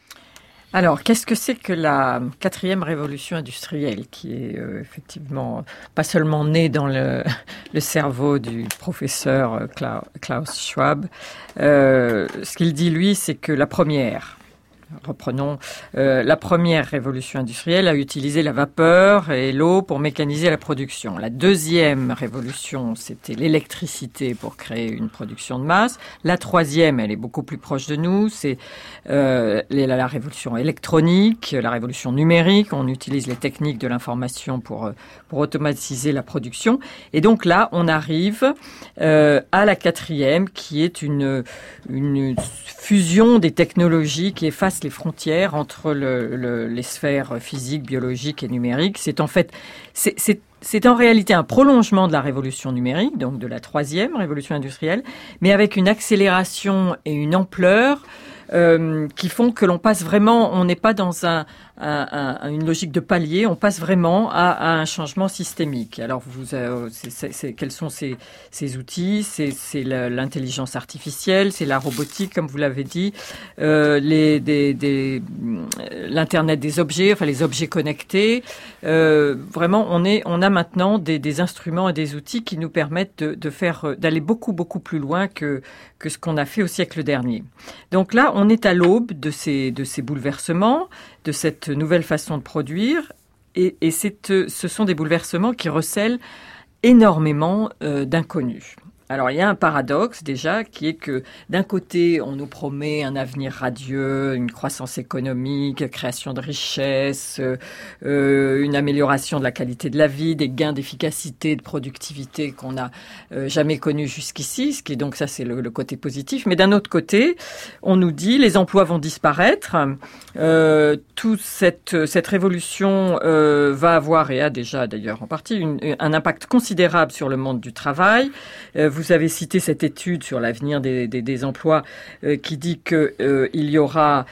Alors, qu'est-ce que c'est que la quatrième révolution industrielle, qui est euh, effectivement pas seulement née dans le, le cerveau du professeur Klaus Schwab. Euh, ce qu'il dit, lui, c'est que la première, reprenons. Euh, la première révolution industrielle a utilisé la vapeur et l'eau pour mécaniser la production. La deuxième révolution, c'était l'électricité pour créer une production de masse. La troisième, elle est beaucoup plus proche de nous, c'est euh, la, la révolution électronique, la révolution numérique. On utilise les techniques de l'information pour, pour automatiser la production. Et donc là, on arrive euh, à la quatrième, qui est une, une fusion des technologies qui efface les frontières entre le, le, les sphères physiques, biologiques et numériques. C'est en fait, c'est, c'est, c'est en réalité un prolongement de la révolution numérique, donc de la troisième révolution industrielle, mais avec une accélération et une ampleur euh, qui font que l'on passe vraiment, on n'est pas dans un, un, un, une logique de palier, on passe vraiment à, à un changement systémique. Alors, vous, euh, c'est, c'est, c'est, quels sont ces, ces outils? C'est, c'est la, l'intelligence artificielle, c'est la robotique, comme vous l'avez dit, euh, les, des, des, l'internet des objets, enfin les objets connectés. Euh, vraiment, on est, on a maintenant des, des instruments et des outils qui nous permettent de, de faire, d'aller beaucoup beaucoup plus loin que que ce qu'on a fait au siècle dernier. Donc là, on est à l'aube de ces de ces bouleversements, de cette nouvelle façon de produire, et, et c'est, ce sont des bouleversements qui recèlent énormément euh, d'inconnus. Alors, il y a un paradoxe, déjà, qui est que, d'un côté, on nous promet un avenir radieux, une croissance économique, création de richesses, euh, une amélioration de la qualité de la vie, des gains d'efficacité, de productivité qu'on n'a euh, jamais connus jusqu'ici, ce qui est donc, ça, c'est le, le côté positif. Mais d'un autre côté, on nous dit, les emplois vont disparaître, euh, toute cette, cette révolution euh, va avoir, et a déjà, d'ailleurs, en partie, une, un impact considérable sur le monde du travail. Euh, vous Vous avez cité cette étude sur l'avenir des, des, des emplois euh, qui dit qu'il euh, y aura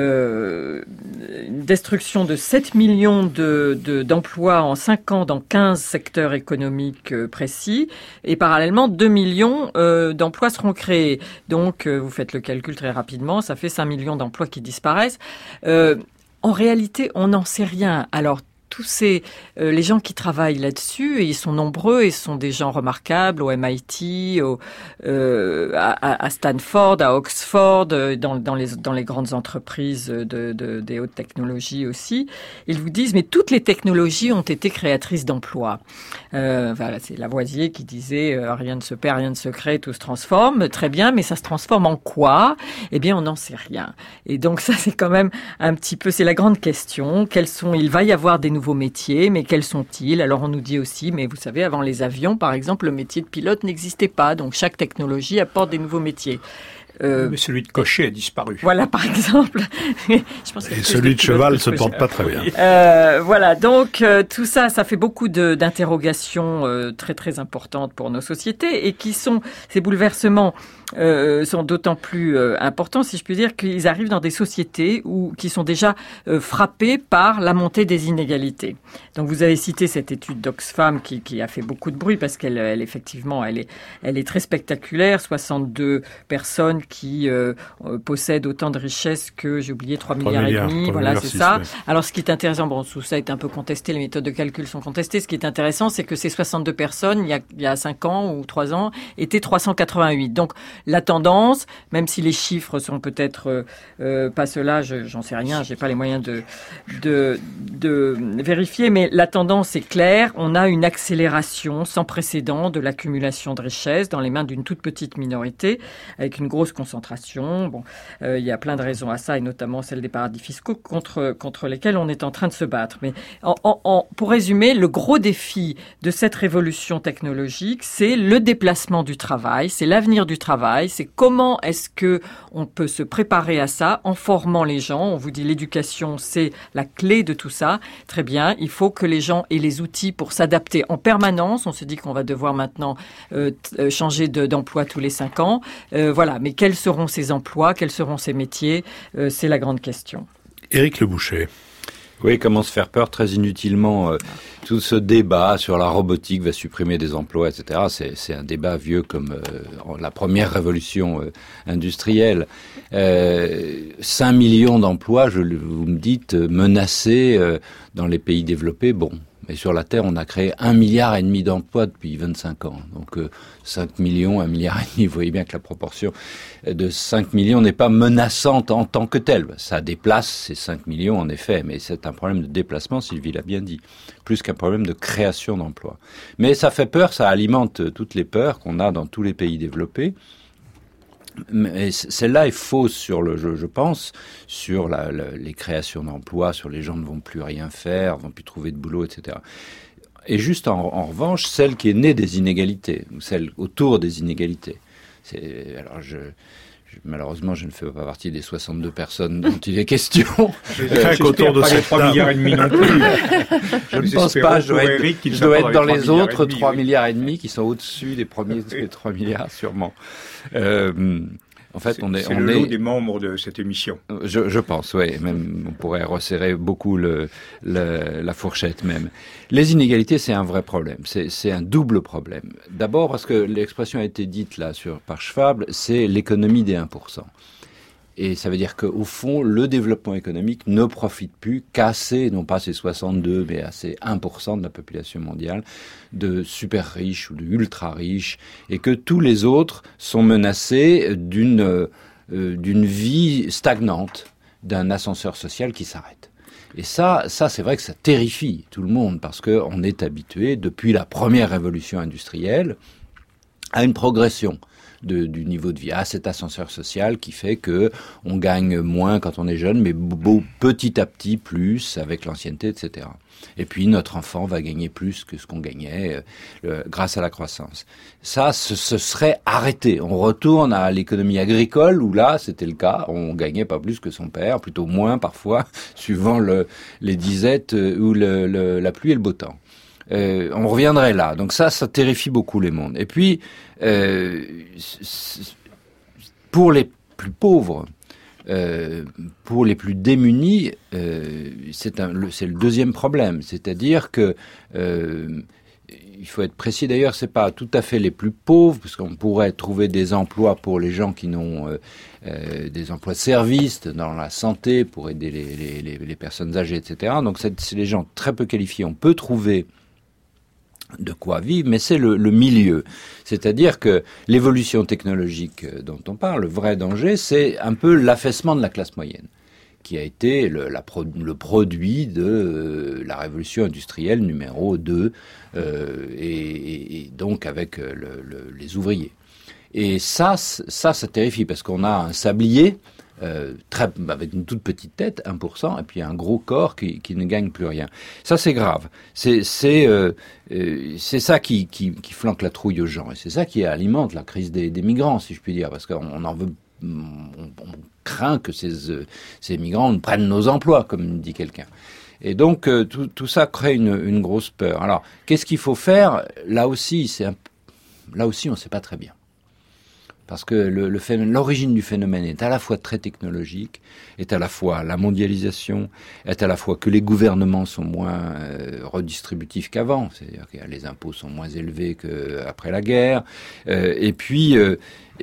euh, une destruction de sept millions de, de, d'emplois en cinq ans dans quinze secteurs économiques euh, précis. Et parallèlement, deux millions euh, d'emplois seront créés. Donc, euh, vous faites le calcul très rapidement, ça fait cinq millions d'emplois qui disparaissent. Euh, en réalité, on n'en sait rien. Alors, tous ces euh, les gens qui travaillent là-dessus, et ils sont nombreux, et ce sont des gens remarquables au M I T, au, euh, à, à Stanford, à Oxford, dans, dans les dans les grandes entreprises de, de des hautes technologies aussi. Ils vous disent mais toutes les technologies ont été créatrices d'emplois. Euh, voilà, c'est Lavoisier qui disait euh, rien ne se perd, rien ne se crée, tout se transforme. Très bien, mais ça se transforme en quoi? Eh bien, on n'en sait rien. Et donc ça, c'est quand même un petit peu, c'est la grande question. Quels sont? Il va y avoir des nouveaux métiers, mais quels sont-ils? Alors on nous dit aussi, mais vous savez, avant les avions, par exemple, le métier de pilote n'existait pas, donc chaque technologie apporte des nouveaux métiers. Euh, mais celui de cocher a disparu. Voilà, par exemple. Je pense et celui de cheval se porte pas très bien. Euh, voilà, donc euh, tout ça, ça fait beaucoup de, d'interrogations euh, très très importantes pour nos sociétés, et qui sont ces bouleversements euh, sont d'autant plus euh, importants, si je puis dire, qu'ils arrivent dans des sociétés où qui sont déjà euh, frappées par la montée des inégalités. Donc vous avez cité cette étude d'Oxfam qui, qui a fait beaucoup de bruit parce qu'elle, elle, effectivement, elle est, elle est très spectaculaire. soixante-deux personnes qui euh, possèdent autant de richesses que, j'ai oublié, trois milliards et demi. Voilà, c'est ça. Ouais. Alors, ce qui est intéressant, bon, tout ça est un peu contesté, les méthodes de calcul sont contestées. Ce qui est intéressant, c'est que ces soixante-deux personnes, il y a, il y a cinq ans ou trois ans, étaient trois cent quatre-vingt-huit. Donc, la tendance, même si les chiffres sont peut-être euh, pas ceux-là, je, j'en sais rien, j'ai pas les moyens de, de, de vérifier, mais la tendance est claire. On a une accélération sans précédent de l'accumulation de richesses dans les mains d'une toute petite minorité, avec une grosse concentration. Bon, euh, il y a plein de raisons à ça, et notamment celle des paradis fiscaux contre contre lesquels on est en train de se battre. Mais en, en, en, pour résumer, le gros défi de cette révolution technologique, c'est le déplacement du travail, c'est l'avenir du travail, c'est comment est-ce que on peut se préparer à ça en formant les gens. On vous dit l'éducation, c'est la clé de tout ça. Très bien, il faut que les gens aient les outils pour s'adapter en permanence. On se dit qu'on va devoir maintenant euh, changer de, d'emploi tous les cinq ans. Euh, voilà, mais quels seront ces emplois, quels seront ces métiers, euh, c'est la grande question. Éric Le Bouchet. Oui, comment se faire peur très inutilement. Euh, tout ce débat sur la robotique va supprimer des emplois, et cetera. C'est, c'est un débat vieux comme euh, la première révolution euh, industrielle. Euh, cinq millions d'emplois, je, vous me dites, menacés euh, dans les pays développés. Bon, Et sur la Terre, on a créé un milliard et demi d'emplois depuis vingt-cinq ans. Donc euh, cinq millions, un milliard et demi, vous voyez bien que la proportion de cinq millions n'est pas menaçante en tant que telle. Ça déplace ces cinq millions en effet, mais c'est un problème de déplacement, Sylvie l'a bien dit, plus qu'un problème de création d'emplois. Mais ça fait peur, ça alimente toutes les peurs qu'on a dans tous les pays développés. Mais celle-là est fausse sur le, je, je pense, sur la, la, les créations d'emplois, sur les gens ne vont plus rien faire, vont plus trouver de boulot, et cetera. Et juste en, en revanche, celle qui est née des inégalités, ou celle autour des inégalités. C'est, alors je, je, malheureusement, je ne fais pas partie des soixante-deux personnes dont il est question. Je crains qu'autour de ces trois milliards et demi non plus. Je ne pense pas. Je dois être, je dois être dans les autres trois milliards et demi qui sont au-dessus des premiers trois milliards, sûrement. Euh, en fait, c'est, on est, c'est on le est lot des membres de cette émission. Je, je pense, oui. Même, on pourrait resserrer beaucoup le, le, la fourchette même. Les inégalités, c'est un vrai problème. C'est, c'est un double problème. D'abord parce que l'expression a été dite là sur par Schwab, c'est l'économie des un pour cent. Et ça veut dire qu'au fond, le développement économique ne profite plus qu'à ces, non pas ces soixante-deux, mais à ces un pour cent de la population mondiale, de super riches ou de ultra riches, et que tous les autres sont menacés d'une, euh, d'une vie stagnante, d'un ascenseur social qui s'arrête. Et ça, ça, c'est vrai que ça terrifie tout le monde, parce qu'on est habitué, depuis la première révolution industrielle, à une progression De, du niveau de vie, à cet ascenseur social qui fait que on gagne moins quand on est jeune, mais beau, petit à petit plus avec l'ancienneté, et cetera. Et puis notre enfant va gagner plus que ce qu'on gagnait euh, grâce à la croissance. Ça, ce, ce serait arrêté. On retourne à l'économie agricole où là, c'était le cas. On gagnait pas plus que son père, plutôt moins parfois, suivant le, les disettes ou le, le, la pluie et le beau temps. Euh, on reviendrait là. Donc ça, ça terrifie beaucoup les mondes. Et puis, euh, pour les plus pauvres, euh, pour les plus démunis, euh, c'est, un, le, c'est le deuxième problème. C'est-à-dire que, euh, il faut être précis d'ailleurs, c'est pas tout à fait les plus pauvres, parce qu'on pourrait trouver des emplois pour les gens qui n'ont euh, euh, des emplois de service dans la santé pour aider les, les, les, les personnes âgées, et cetera. Donc c'est, c'est les gens très peu qualifiés. On peut trouver de quoi vivre, mais c'est le, le milieu. C'est-à-dire que l'évolution technologique dont on parle, le vrai danger, c'est un peu l'affaissement de la classe moyenne, qui a été le, la pro, le produit de euh, la révolution industrielle numéro deux, euh, et, et donc avec le, le, les ouvriers. Et ça, ça, ça terrifie, parce qu'on a un sablier, Euh, très, avec une toute petite tête, un pour cent, et puis un gros corps qui, qui ne gagne plus rien. Ça, c'est grave. C'est, c'est, euh, euh, c'est ça qui, qui, qui flanque la trouille aux gens. Et c'est ça qui alimente la crise des, des migrants, si je puis dire. Parce qu'on en veut, on, on craint que ces, euh, ces migrants prennent nos emplois, comme dit quelqu'un. Et donc, euh, tout, tout ça crée une, une grosse peur. Alors, qu'est-ce qu'il faut faire? Là aussi, c'est un, là aussi, on ne sait pas très bien. Parce que le, le phénomène, l'origine du phénomène est à la fois très technologique, est à la fois la mondialisation, est à la fois que les gouvernements sont moins euh, redistributifs qu'avant, c'est-à-dire que les impôts sont moins élevés qu'après la guerre, euh, et puis euh,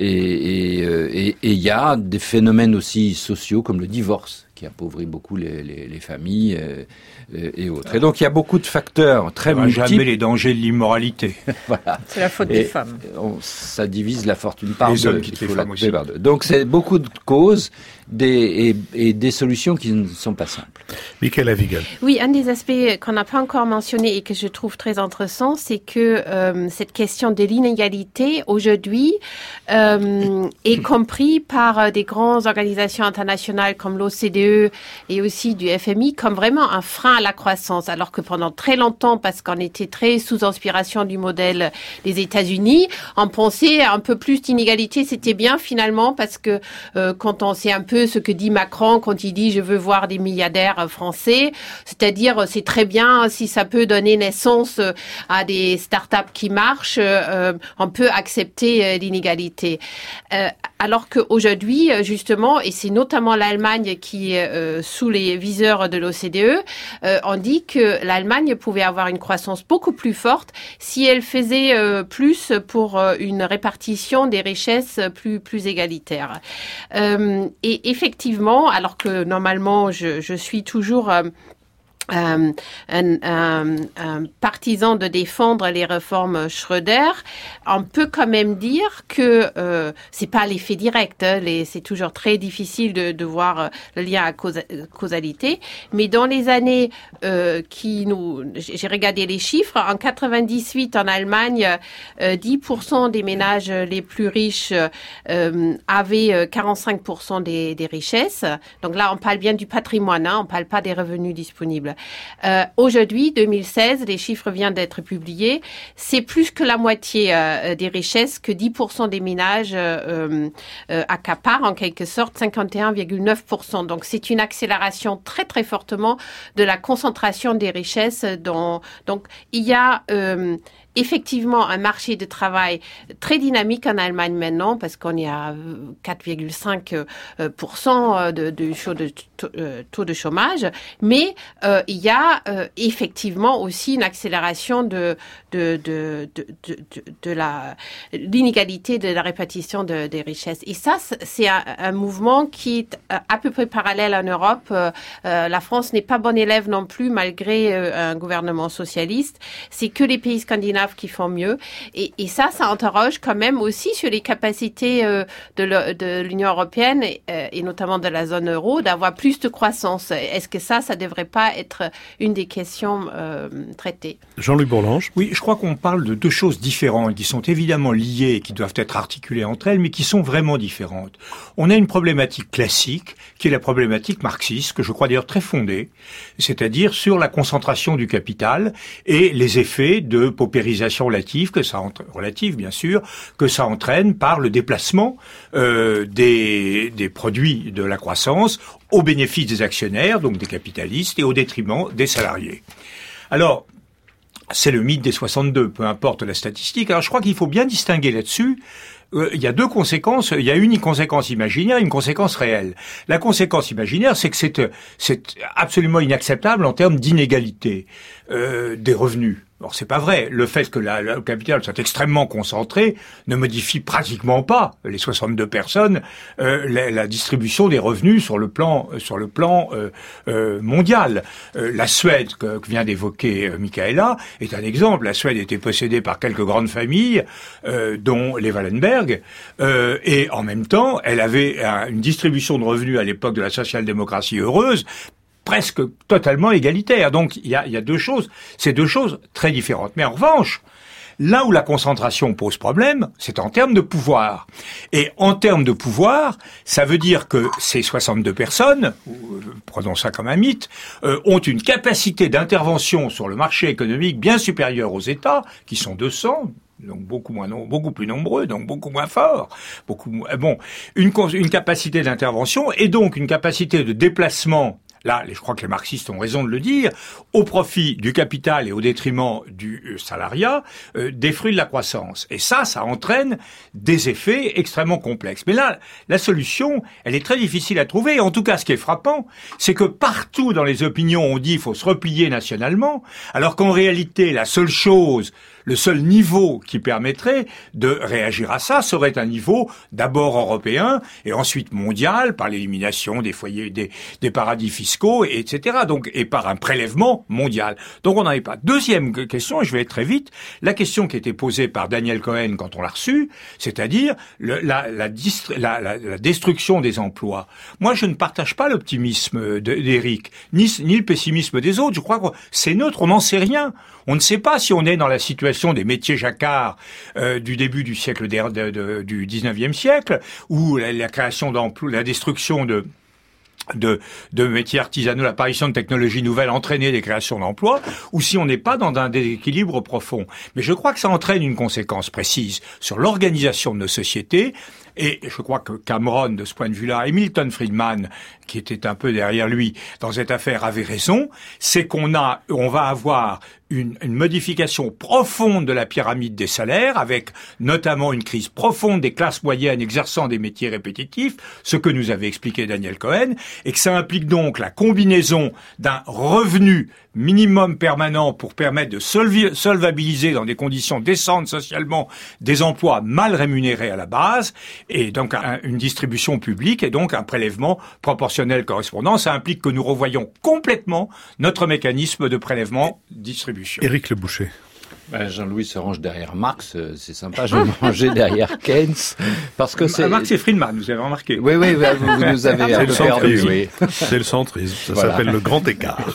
et et il y a des phénomènes aussi sociaux comme le divorce qui appauvrit beaucoup les, les, les familles euh, et autres. Et donc il y a beaucoup de facteurs très multiples. Jamais les dangers de l'immoralité. Voilà. C'est la faute et des femmes. On, ça divise la fortune par les deux. Hommes quittent les femmes aussi. Par deux. Donc c'est beaucoup de causes des, et, et des solutions qui ne sont pas simples. Michaela Wiegel. Oui, un des aspects qu'on n'a pas encore mentionné et que je trouve très intéressant, c'est que euh, cette question de l'inégalité aujourd'hui euh, est compris par des grandes organisations internationales comme l'O C D E et aussi du F M I comme vraiment un frein à la croissance, alors que pendant très longtemps, parce qu'on était très sous inspiration du modèle des États-Unis, on pensait un peu plus d'inégalité, c'était bien finalement, parce que euh, quand on sait un peu ce que dit Macron quand il dit « je veux voir des milliardaires français », c'est-à-dire c'est très bien si ça peut donner naissance à des startups qui marchent, euh, on peut accepter euh, l'inégalité. Euh, alors qu'aujourd'hui, justement, et c'est notamment l'Allemagne qui est euh, sous les viseurs de l'O C D E, euh, on dit que l'Allemagne pouvait avoir une croissance beaucoup plus forte si elle faisait euh, plus pour euh, une répartition des richesses plus, plus égalitaire. Euh, et effectivement, alors que normalement, je, je suis toujours... Euh, Euh, un, un, un partisan de défendre les réformes Schröder, on peut quand même dire que euh, c'est pas l'effet direct. Hein, les, c'est toujours très difficile de, de voir euh, le lien à causa, causalité. Mais dans les années euh, qui nous, j'ai regardé les chiffres. En quatre-vingt-dix-huit, en Allemagne, euh, dix pour cent des ménages les plus riches euh, avaient quarante-cinq pour cent des, des richesses. Donc là, on parle bien du patrimoine. Hein, on parle pas des revenus disponibles. Euh, aujourd'hui, deux mille seize, les chiffres viennent d'être publiés, c'est plus que la moitié euh, des richesses que dix pour cent des ménages euh, euh, accaparent en quelque sorte cinquante et un virgule neuf pour cent. Donc c'est une accélération très très fortement de la concentration des richesses. Dans, donc il y a euh, effectivement un marché de travail très dynamique en Allemagne maintenant parce qu'on est à quatre virgule cinq pour cent de, de, de taux de chômage, mais euh, il y a euh, effectivement aussi une accélération de, de, de, de, de, de, de la, l'inégalité de la répartition de, des richesses. Et ça, c'est un, un mouvement qui est à peu près parallèle en Europe. Euh, la France n'est pas bon élève non plus malgré euh, un gouvernement socialiste. C'est que les pays scandinaves qui font mieux. Et, et ça, ça interroge quand même aussi sur les capacités euh, de, le, de l'Union européenne et, euh, et notamment de la zone euro d'avoir plus de croissance. Est-ce que ça, ça devrait pas être une des questions euh, traitées? Jean-Luc Bourlanges. Oui, je crois qu'on parle de deux choses différentes qui sont évidemment liées et qui doivent être articulées entre elles, mais qui sont vraiment différentes. On a une problématique classique qui est la problématique marxiste, que je crois d'ailleurs très fondée, c'est-à-dire sur la concentration du capital et les effets de paupérisation relative, que ça entra- relative bien sûr, que ça entraîne par le déplacement euh, des, des produits de la croissance au bénéfice des actionnaires, donc des capitalistes, et au détriment des salariés. Alors, c'est le mythe des soixante-deux, peu importe la statistique. Alors je crois qu'il faut bien distinguer là-dessus. Euh, il y a deux conséquences. Il y a une conséquence imaginaire et une conséquence réelle. La conséquence imaginaire, c'est que c'est, c'est absolument inacceptable en termes d'inégalité euh, des revenus. Alors c'est pas vrai. Le fait que la, la, le capital soit extrêmement concentré ne modifie pratiquement pas les soixante-deux personnes euh, la, la distribution des revenus sur le plan sur le plan euh, euh, mondial. Euh, la Suède que, que vient d'évoquer euh, Michaela est un exemple. La Suède était possédée par quelques grandes familles, euh, dont les Wallenberg, euh, et en même temps, elle avait un, une distribution de revenus à l'époque de la social-démocratie heureuse presque totalement égalitaire. Donc il y a, il y a deux choses, c'est deux choses très différentes. Mais en revanche, là où la concentration pose problème, c'est en termes de pouvoir. Et en termes de pouvoir, ça veut dire que ces soixante-deux personnes, prenons ça comme un mythe, euh, ont une capacité d'intervention sur le marché économique bien supérieure aux États, qui sont deux cents, donc beaucoup moins, beaucoup plus nombreux, donc beaucoup moins forts, beaucoup moins, bon, une, une capacité d'intervention et donc une capacité de déplacement. Là, je crois que les marxistes ont raison de le dire, au profit du capital et au détriment du salariat, euh, des fruits de la croissance. Et ça, ça entraîne des effets extrêmement complexes. Mais là, la solution, elle est très difficile à trouver. Et en tout cas, ce qui est frappant, c'est que partout dans les opinions, on dit qu'il faut se replier nationalement, alors qu'en réalité, la seule chose, le seul niveau qui permettrait de réagir à ça serait un niveau d'abord européen et ensuite mondial par l'élimination des foyers, des, des paradis fiscaux, et cetera. Donc, et par un prélèvement mondial. Donc on n'en est pas. Deuxième question, et je vais être très vite, la question qui a été posée par Daniel Cohen quand on l'a reçu, c'est-à-dire le, la, la, la, la, la destruction des emplois. Moi, je ne partage pas l'optimisme d'Éric, ni, ni le pessimisme des autres. Je crois que c'est neutre, on n'en sait rien. On ne sait pas si on est dans la situation des métiers jacquards euh, du début du siècle de, de, de, du dix-neuvième siècle, où la, la création d'emplois, la destruction de de, de métiers artisanaux, l'apparition de technologies nouvelles entraîner des créations d'emplois, ou si on n'est pas dans un déséquilibre profond. Mais je crois que ça entraîne une conséquence précise sur l'organisation de nos sociétés. Et je crois que Cameron, de ce point de vue-là, et Milton Friedman, qui était un peu derrière lui dans cette affaire, avait raison, c'est qu'on a, on va avoir une, une modification profonde de la pyramide des salaires, avec notamment une crise profonde des classes moyennes exerçant des métiers répétitifs, ce que nous avait expliqué Daniel Cohen, et que ça implique donc la combinaison d'un revenu minimum permanent pour permettre de solvabiliser dans des conditions décentes socialement des emplois mal rémunérés à la base, et donc un, une distribution publique et donc un prélèvement proportionnel correspondant. Ça implique que nous revoyons complètement notre mécanisme de prélèvement-distribution. Éric Le Boucher. Ben Jean-Louis se range derrière Marx, c'est sympa, je vais me ranger derrière Keynes, parce que c'est... Marx et Friedman, vous avez remarqué. Oui, oui, vous, vous nous avez un peu perdu. Oui. C'est le centrisme, ça voilà. s'appelle le grand écart.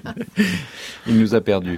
Il nous a perdu.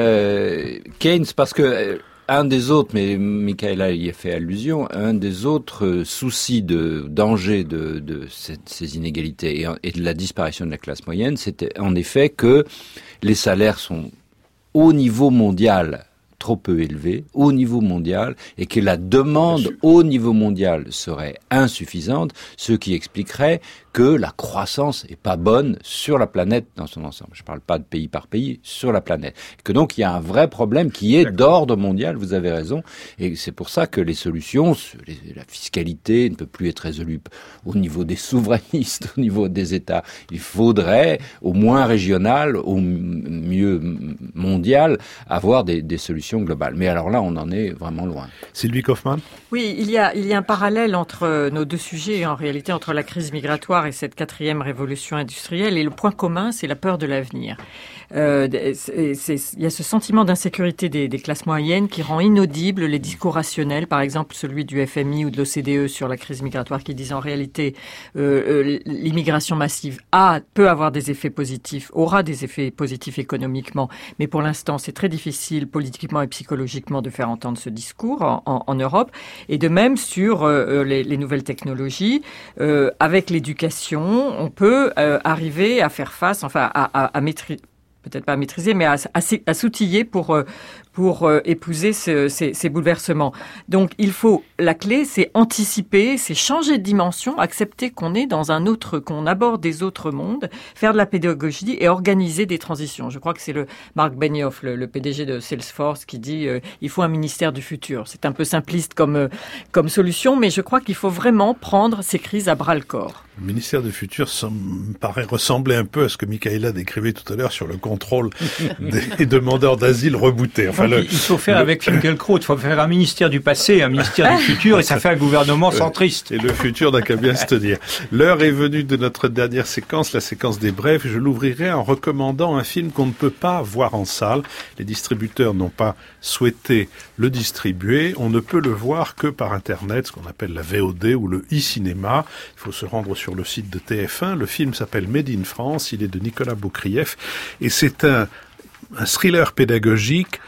Euh, Keynes, parce que... Euh, un des autres, mais Michaela y a fait allusion, un des autres soucis de danger de, de cette, ces inégalités et, et de la disparition de la classe moyenne, c'était en effet que les salaires sont au niveau mondial trop peu élevé au niveau mondial et que la demande au niveau mondial serait insuffisante, ce qui expliquerait que la croissance est pas bonne sur la planète dans son ensemble. Je parle pas de pays par pays, sur la planète. Que donc il y a un vrai problème qui est d'ordre mondial, vous avez raison, et c'est pour ça que les solutions, les, la fiscalité ne peut plus être résolue au niveau des souverainistes, au niveau des États. Il faudrait, au moins régional, au mieux mondial, avoir des, des solutions globales. Mais alors là, on en est vraiment loin. Sylvie Kaufmann ? Oui, il y a, il y a un parallèle entre nos deux sujets, en réalité, entre la crise migratoire et cette quatrième révolution industrielle. Et le point commun, c'est la peur de l'avenir. Euh, c'est, c'est, il y a ce sentiment d'insécurité des, des classes moyennes qui rend inaudibles les discours rationnels, par exemple celui du F M I ou de l'O C D E sur la crise migratoire, qui disent en réalité euh, l'immigration massive a, peut avoir des effets positifs, aura des effets positifs économiquement, mais pour l'instant c'est très difficile politiquement et psychologiquement de faire entendre ce discours en, en, en Europe. Et de même sur euh, les, les nouvelles technologies, euh, avec l'éducation, on peut euh, arriver à faire face, enfin à, à, à maîtriser, peut-être pas à maîtriser, mais à, à, à s'outiller pour euh, pour euh, épouser ce, ces, ces bouleversements. Donc, il faut, la clé, c'est anticiper, c'est changer de dimension, accepter qu'on est dans un autre, qu'on aborde des autres mondes, faire de la pédagogie et organiser des transitions. Je crois que c'est le Marc Benioff, le, le P D G de Salesforce, qui dit euh, il faut un ministère du futur. C'est un peu simpliste comme euh, comme solution, mais je crois qu'il faut vraiment prendre ces crises à bras le corps. Le ministère du futur ça me paraît ressembler un peu à ce que Michaela décrivait tout à l'heure sur le contrôle des demandeurs d'asile rebootés. Enfin, le, il faut faire le... avec Finkielkraut, il faut faire un ministère du passé, un ministère du futur, et ça fait un gouvernement centriste. Et le futur n'a qu'à bien se tenir. L'heure est venue de notre dernière séquence, la séquence des brefs. Je l'ouvrirai en recommandant un film qu'on ne peut pas voir en salle. Les distributeurs n'ont pas souhaité le distribuer. On ne peut le voir que par Internet, ce qu'on appelle la V O D ou le e-cinéma. Il faut se rendre sur le site de T F un. Le film s'appelle Made in France. Il est de Nicolas Boukrieff. Et c'est un, un thriller pédagogique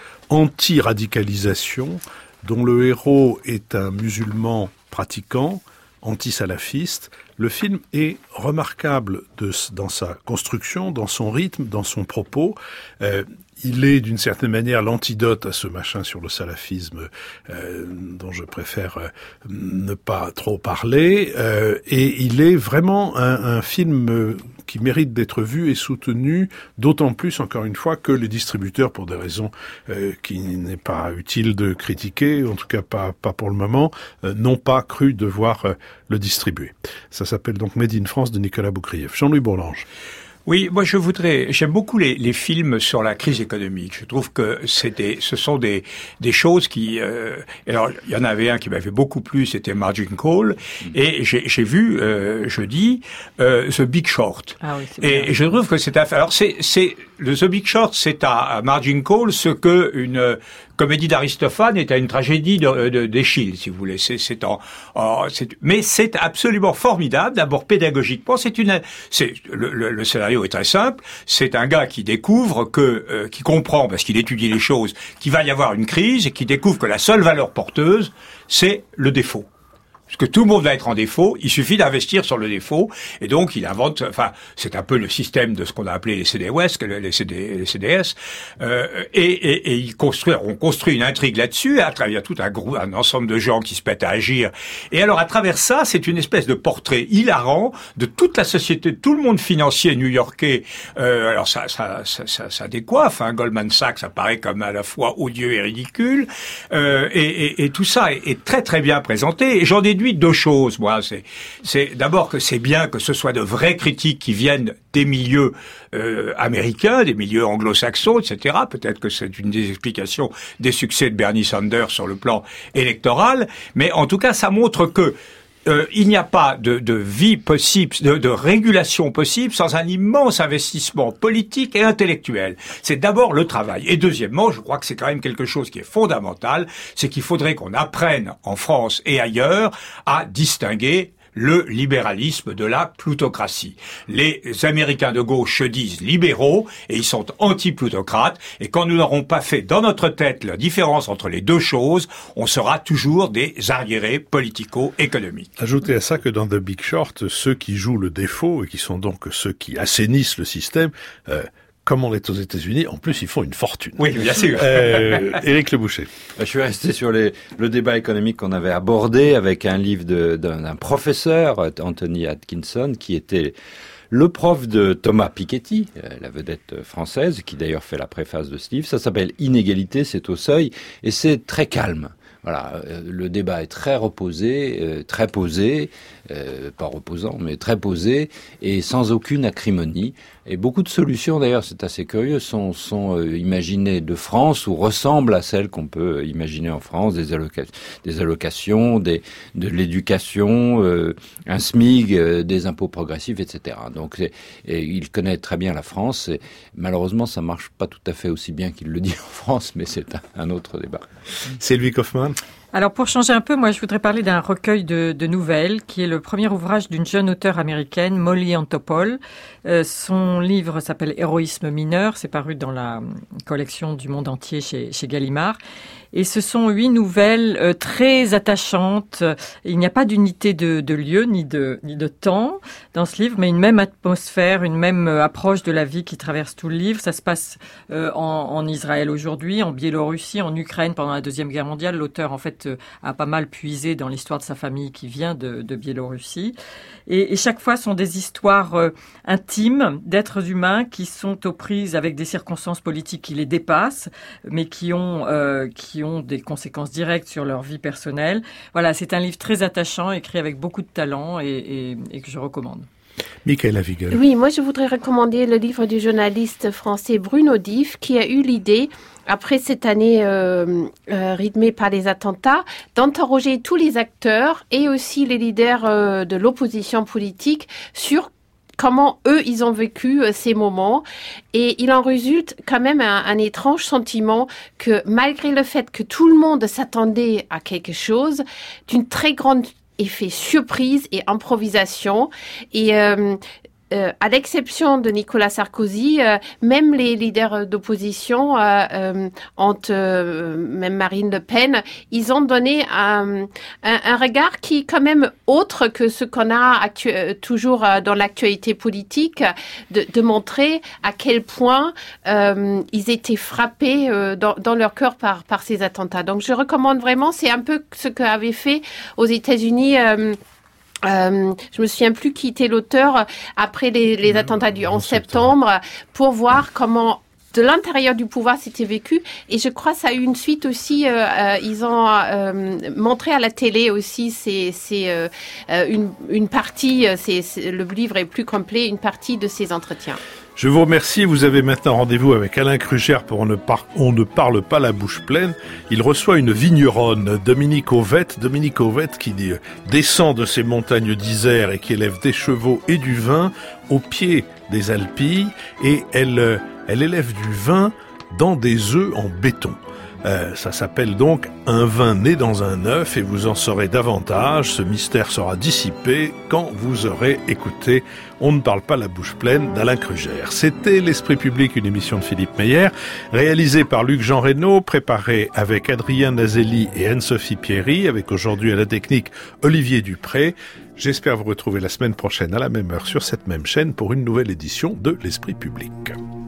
anti-radicalisation, dont le héros est un musulman pratiquant, anti-salafiste. Le film est remarquable de, dans sa construction, dans son rythme, dans son propos. Euh, il est d'une certaine manière l'antidote à ce machin sur le salafisme euh, dont je préfère euh, ne pas trop parler. Euh, et il est vraiment un, un film euh, qui mérite d'être vu et soutenu, d'autant plus, encore une fois, que les distributeurs, pour des raisons euh, qu'il n'est pas utile de critiquer, en tout cas pas, pas pour le moment, euh, n'ont pas cru devoir euh, le distribuer. Ça s'appelle donc Made in France de Nicolas Boukrieff. Jean-Louis Bourlange. Oui, moi je voudrais, j'aime beaucoup les, les films sur la crise économique. Je trouve que c'est des, ce sont des, des choses qui, euh, alors il y en avait un qui m'avait beaucoup plu, c'était Margin Call, et j'ai, j'ai vu euh, jeudi euh, The Big Short. Ah oui, c'est et, bien. et je trouve que c'est à, alors c'est, c'est le The Big Short, c'est à, à Margin Call ce que une comédie d'Aristophane est à une tragédie de, de, d'Eschyle, si vous voulez. C'est, c'est en, en c'est, mais c'est absolument formidable. D'abord pédagogiquement, c'est une, c'est le, le, le scénario est très simple. C'est un gars qui découvre que, euh, qui comprend parce qu'il étudie les choses, qu'il va y avoir une crise et qui découvre que la seule valeur porteuse, c'est le défaut. Parce que tout le monde va être en défaut, il suffit d'investir sur le défaut, et donc il invente, enfin, c'est un peu le système de ce qu'on a appelé les C D S, les, C D, les C D S, euh, et, et, et il construit, on construit une intrigue là-dessus, à travers tout un groupe, un ensemble de gens qui se mettent à agir. Et alors, à travers ça, c'est une espèce de portrait hilarant de toute la société, de tout le monde financier new-yorkais. Euh, alors ça, ça, ça, ça, ça décoiffe, hein, Goldman Sachs, ça paraît comme à la fois odieux et ridicule, euh, et, et, et tout ça est, est très très bien présenté, et j'en ai deux choses, moi, c'est, c'est d'abord que c'est bien que ce soit de vraies critiques qui viennent des milieux euh, américains, des milieux anglo-saxons, et cetera. Peut-être que c'est une des explications des succès de Bernie Sanders sur le plan électoral, mais en tout cas, ça montre que Euh, il n'y a pas de, de vie possible, de, de régulation possible sans un immense investissement politique et intellectuel. C'est d'abord le travail. Et deuxièmement, je crois que c'est quand même quelque chose qui est fondamental, c'est qu'il faudrait qu'on apprenne en France et ailleurs à distinguer le libéralisme de la plutocratie. Les Américains de gauche se disent libéraux et ils sont anti-plutocrates, et quand nous n'aurons pas fait dans notre tête la différence entre les deux choses, on sera toujours des arriérés politico-économiques. Ajoutez à ça que dans The Big Short, ceux qui jouent le défaut et qui sont donc ceux qui assainissent le système, euh, comme on est aux États-Unis, en plus, ils font une fortune. Oui, bien sûr. Euh, Éric Le Boucher. Je suis resté sur les, le débat économique qu'on avait abordé avec un livre de, d'un, d'un professeur, Anthony Atkinson, qui était le prof de Thomas Piketty, la vedette française, qui d'ailleurs fait la préface de ce livre. Ça s'appelle Inégalité, c'est au seuil, et c'est très calme. Voilà, le débat est très reposé, euh, très posé, euh, pas reposant, mais très posé, et sans aucune acrimonie. Et beaucoup de solutions, d'ailleurs, c'est assez curieux, sont, sont euh, imaginées de France ou ressemblent à celles qu'on peut imaginer en France, des, alloca- des allocations, des, de l'éducation, euh, un S M I G, euh, des impôts progressifs, et cetera. Donc, c'est, et il connaît très bien la France. Et malheureusement, ça marche pas tout à fait aussi bien qu'il le dit en France, mais c'est un, un autre débat. Sylvie Kaufmann. Alors pour changer un peu, moi je voudrais parler d'un recueil de, de nouvelles qui est le premier ouvrage d'une jeune auteure américaine, Molly Antopol. Euh, son livre s'appelle Héroïsme mineur, c'est paru dans la collection du monde entier chez, chez Gallimard. Et ce sont huit nouvelles euh, très attachantes. Il n'y a pas d'unité de, de lieu ni de, ni de temps dans ce livre, mais une même atmosphère, une même euh, approche de la vie qui traverse tout le livre. Ça se passe euh, en, en Israël aujourd'hui, en Biélorussie, en Ukraine pendant la Deuxième Guerre mondiale. L'auteur, en fait, euh, a pas mal puisé dans l'histoire de sa famille qui vient de, de Biélorussie. Et, et chaque fois sont des histoires euh, intimes d'êtres humains qui sont aux prises avec des circonstances politiques qui les dépassent, mais qui ont, euh, qui ont des conséquences directes sur leur vie personnelle. Voilà, c'est un livre très attachant, écrit avec beaucoup de talent et, et, et que je recommande. Michaela Wiegel. Oui, moi je voudrais recommander le livre du journaliste français Bruno Diff qui a eu l'idée, après cette année euh, euh, rythmée par les attentats, d'interroger tous les acteurs et aussi les leaders euh, de l'opposition politique sur comment eux, ils ont vécu euh, ces moments. Et il en résulte quand même un, un étrange sentiment que malgré le fait que tout le monde s'attendait à quelque chose, d'une très grande effet surprise et improvisation. Et euh, euh, à l'exception de Nicolas Sarkozy, euh, même les leaders d'opposition, euh, euh, ont, euh, même Marine Le Pen, ils ont donné un, un, un regard qui est quand même autre que ce qu'on a actu- toujours dans l'actualité politique, de, de montrer à quel point euh, ils étaient frappés euh, dans, dans leur cœur par, par ces attentats. Donc je recommande vraiment, c'est un peu ce qu'avait fait aux États-Unis euh, Euh, je me souviens plus qui était l'auteur après les, les attentats du onze septembre pour voir comment de l'intérieur du pouvoir c'était vécu, et je crois que ça a eu une suite aussi. Euh, euh, ils ont euh, montré à la télé aussi, c'est, c'est euh, une, une partie, c'est, c'est, le livre est plus complet, une partie de ces entretiens. Je vous remercie. Vous avez maintenant rendez-vous avec Alain Krugère pour On ne, par... On ne parle pas la bouche pleine. Il reçoit une vigneronne, Dominique Ovette. Dominique Ovette qui descend de ces montagnes d'Isère et qui élève des chevaux et du vin au pied des Alpilles. Et elle, elle élève du vin dans des œufs en béton. Euh, ça s'appelle donc un vin né dans un œuf, et vous en saurez davantage. Ce mystère sera dissipé quand vous aurez écouté On ne parle pas la bouche pleine d'Alain Krugère. C'était L'Esprit public, une émission de Philippe Meyer, réalisée par Luc-Jean Reynaud, préparée avec Adrien Nazelli et Anne-Sophie Pierry, avec aujourd'hui à la technique Olivier Dupré. J'espère vous retrouver la semaine prochaine à la même heure sur cette même chaîne pour une nouvelle édition de L'Esprit public.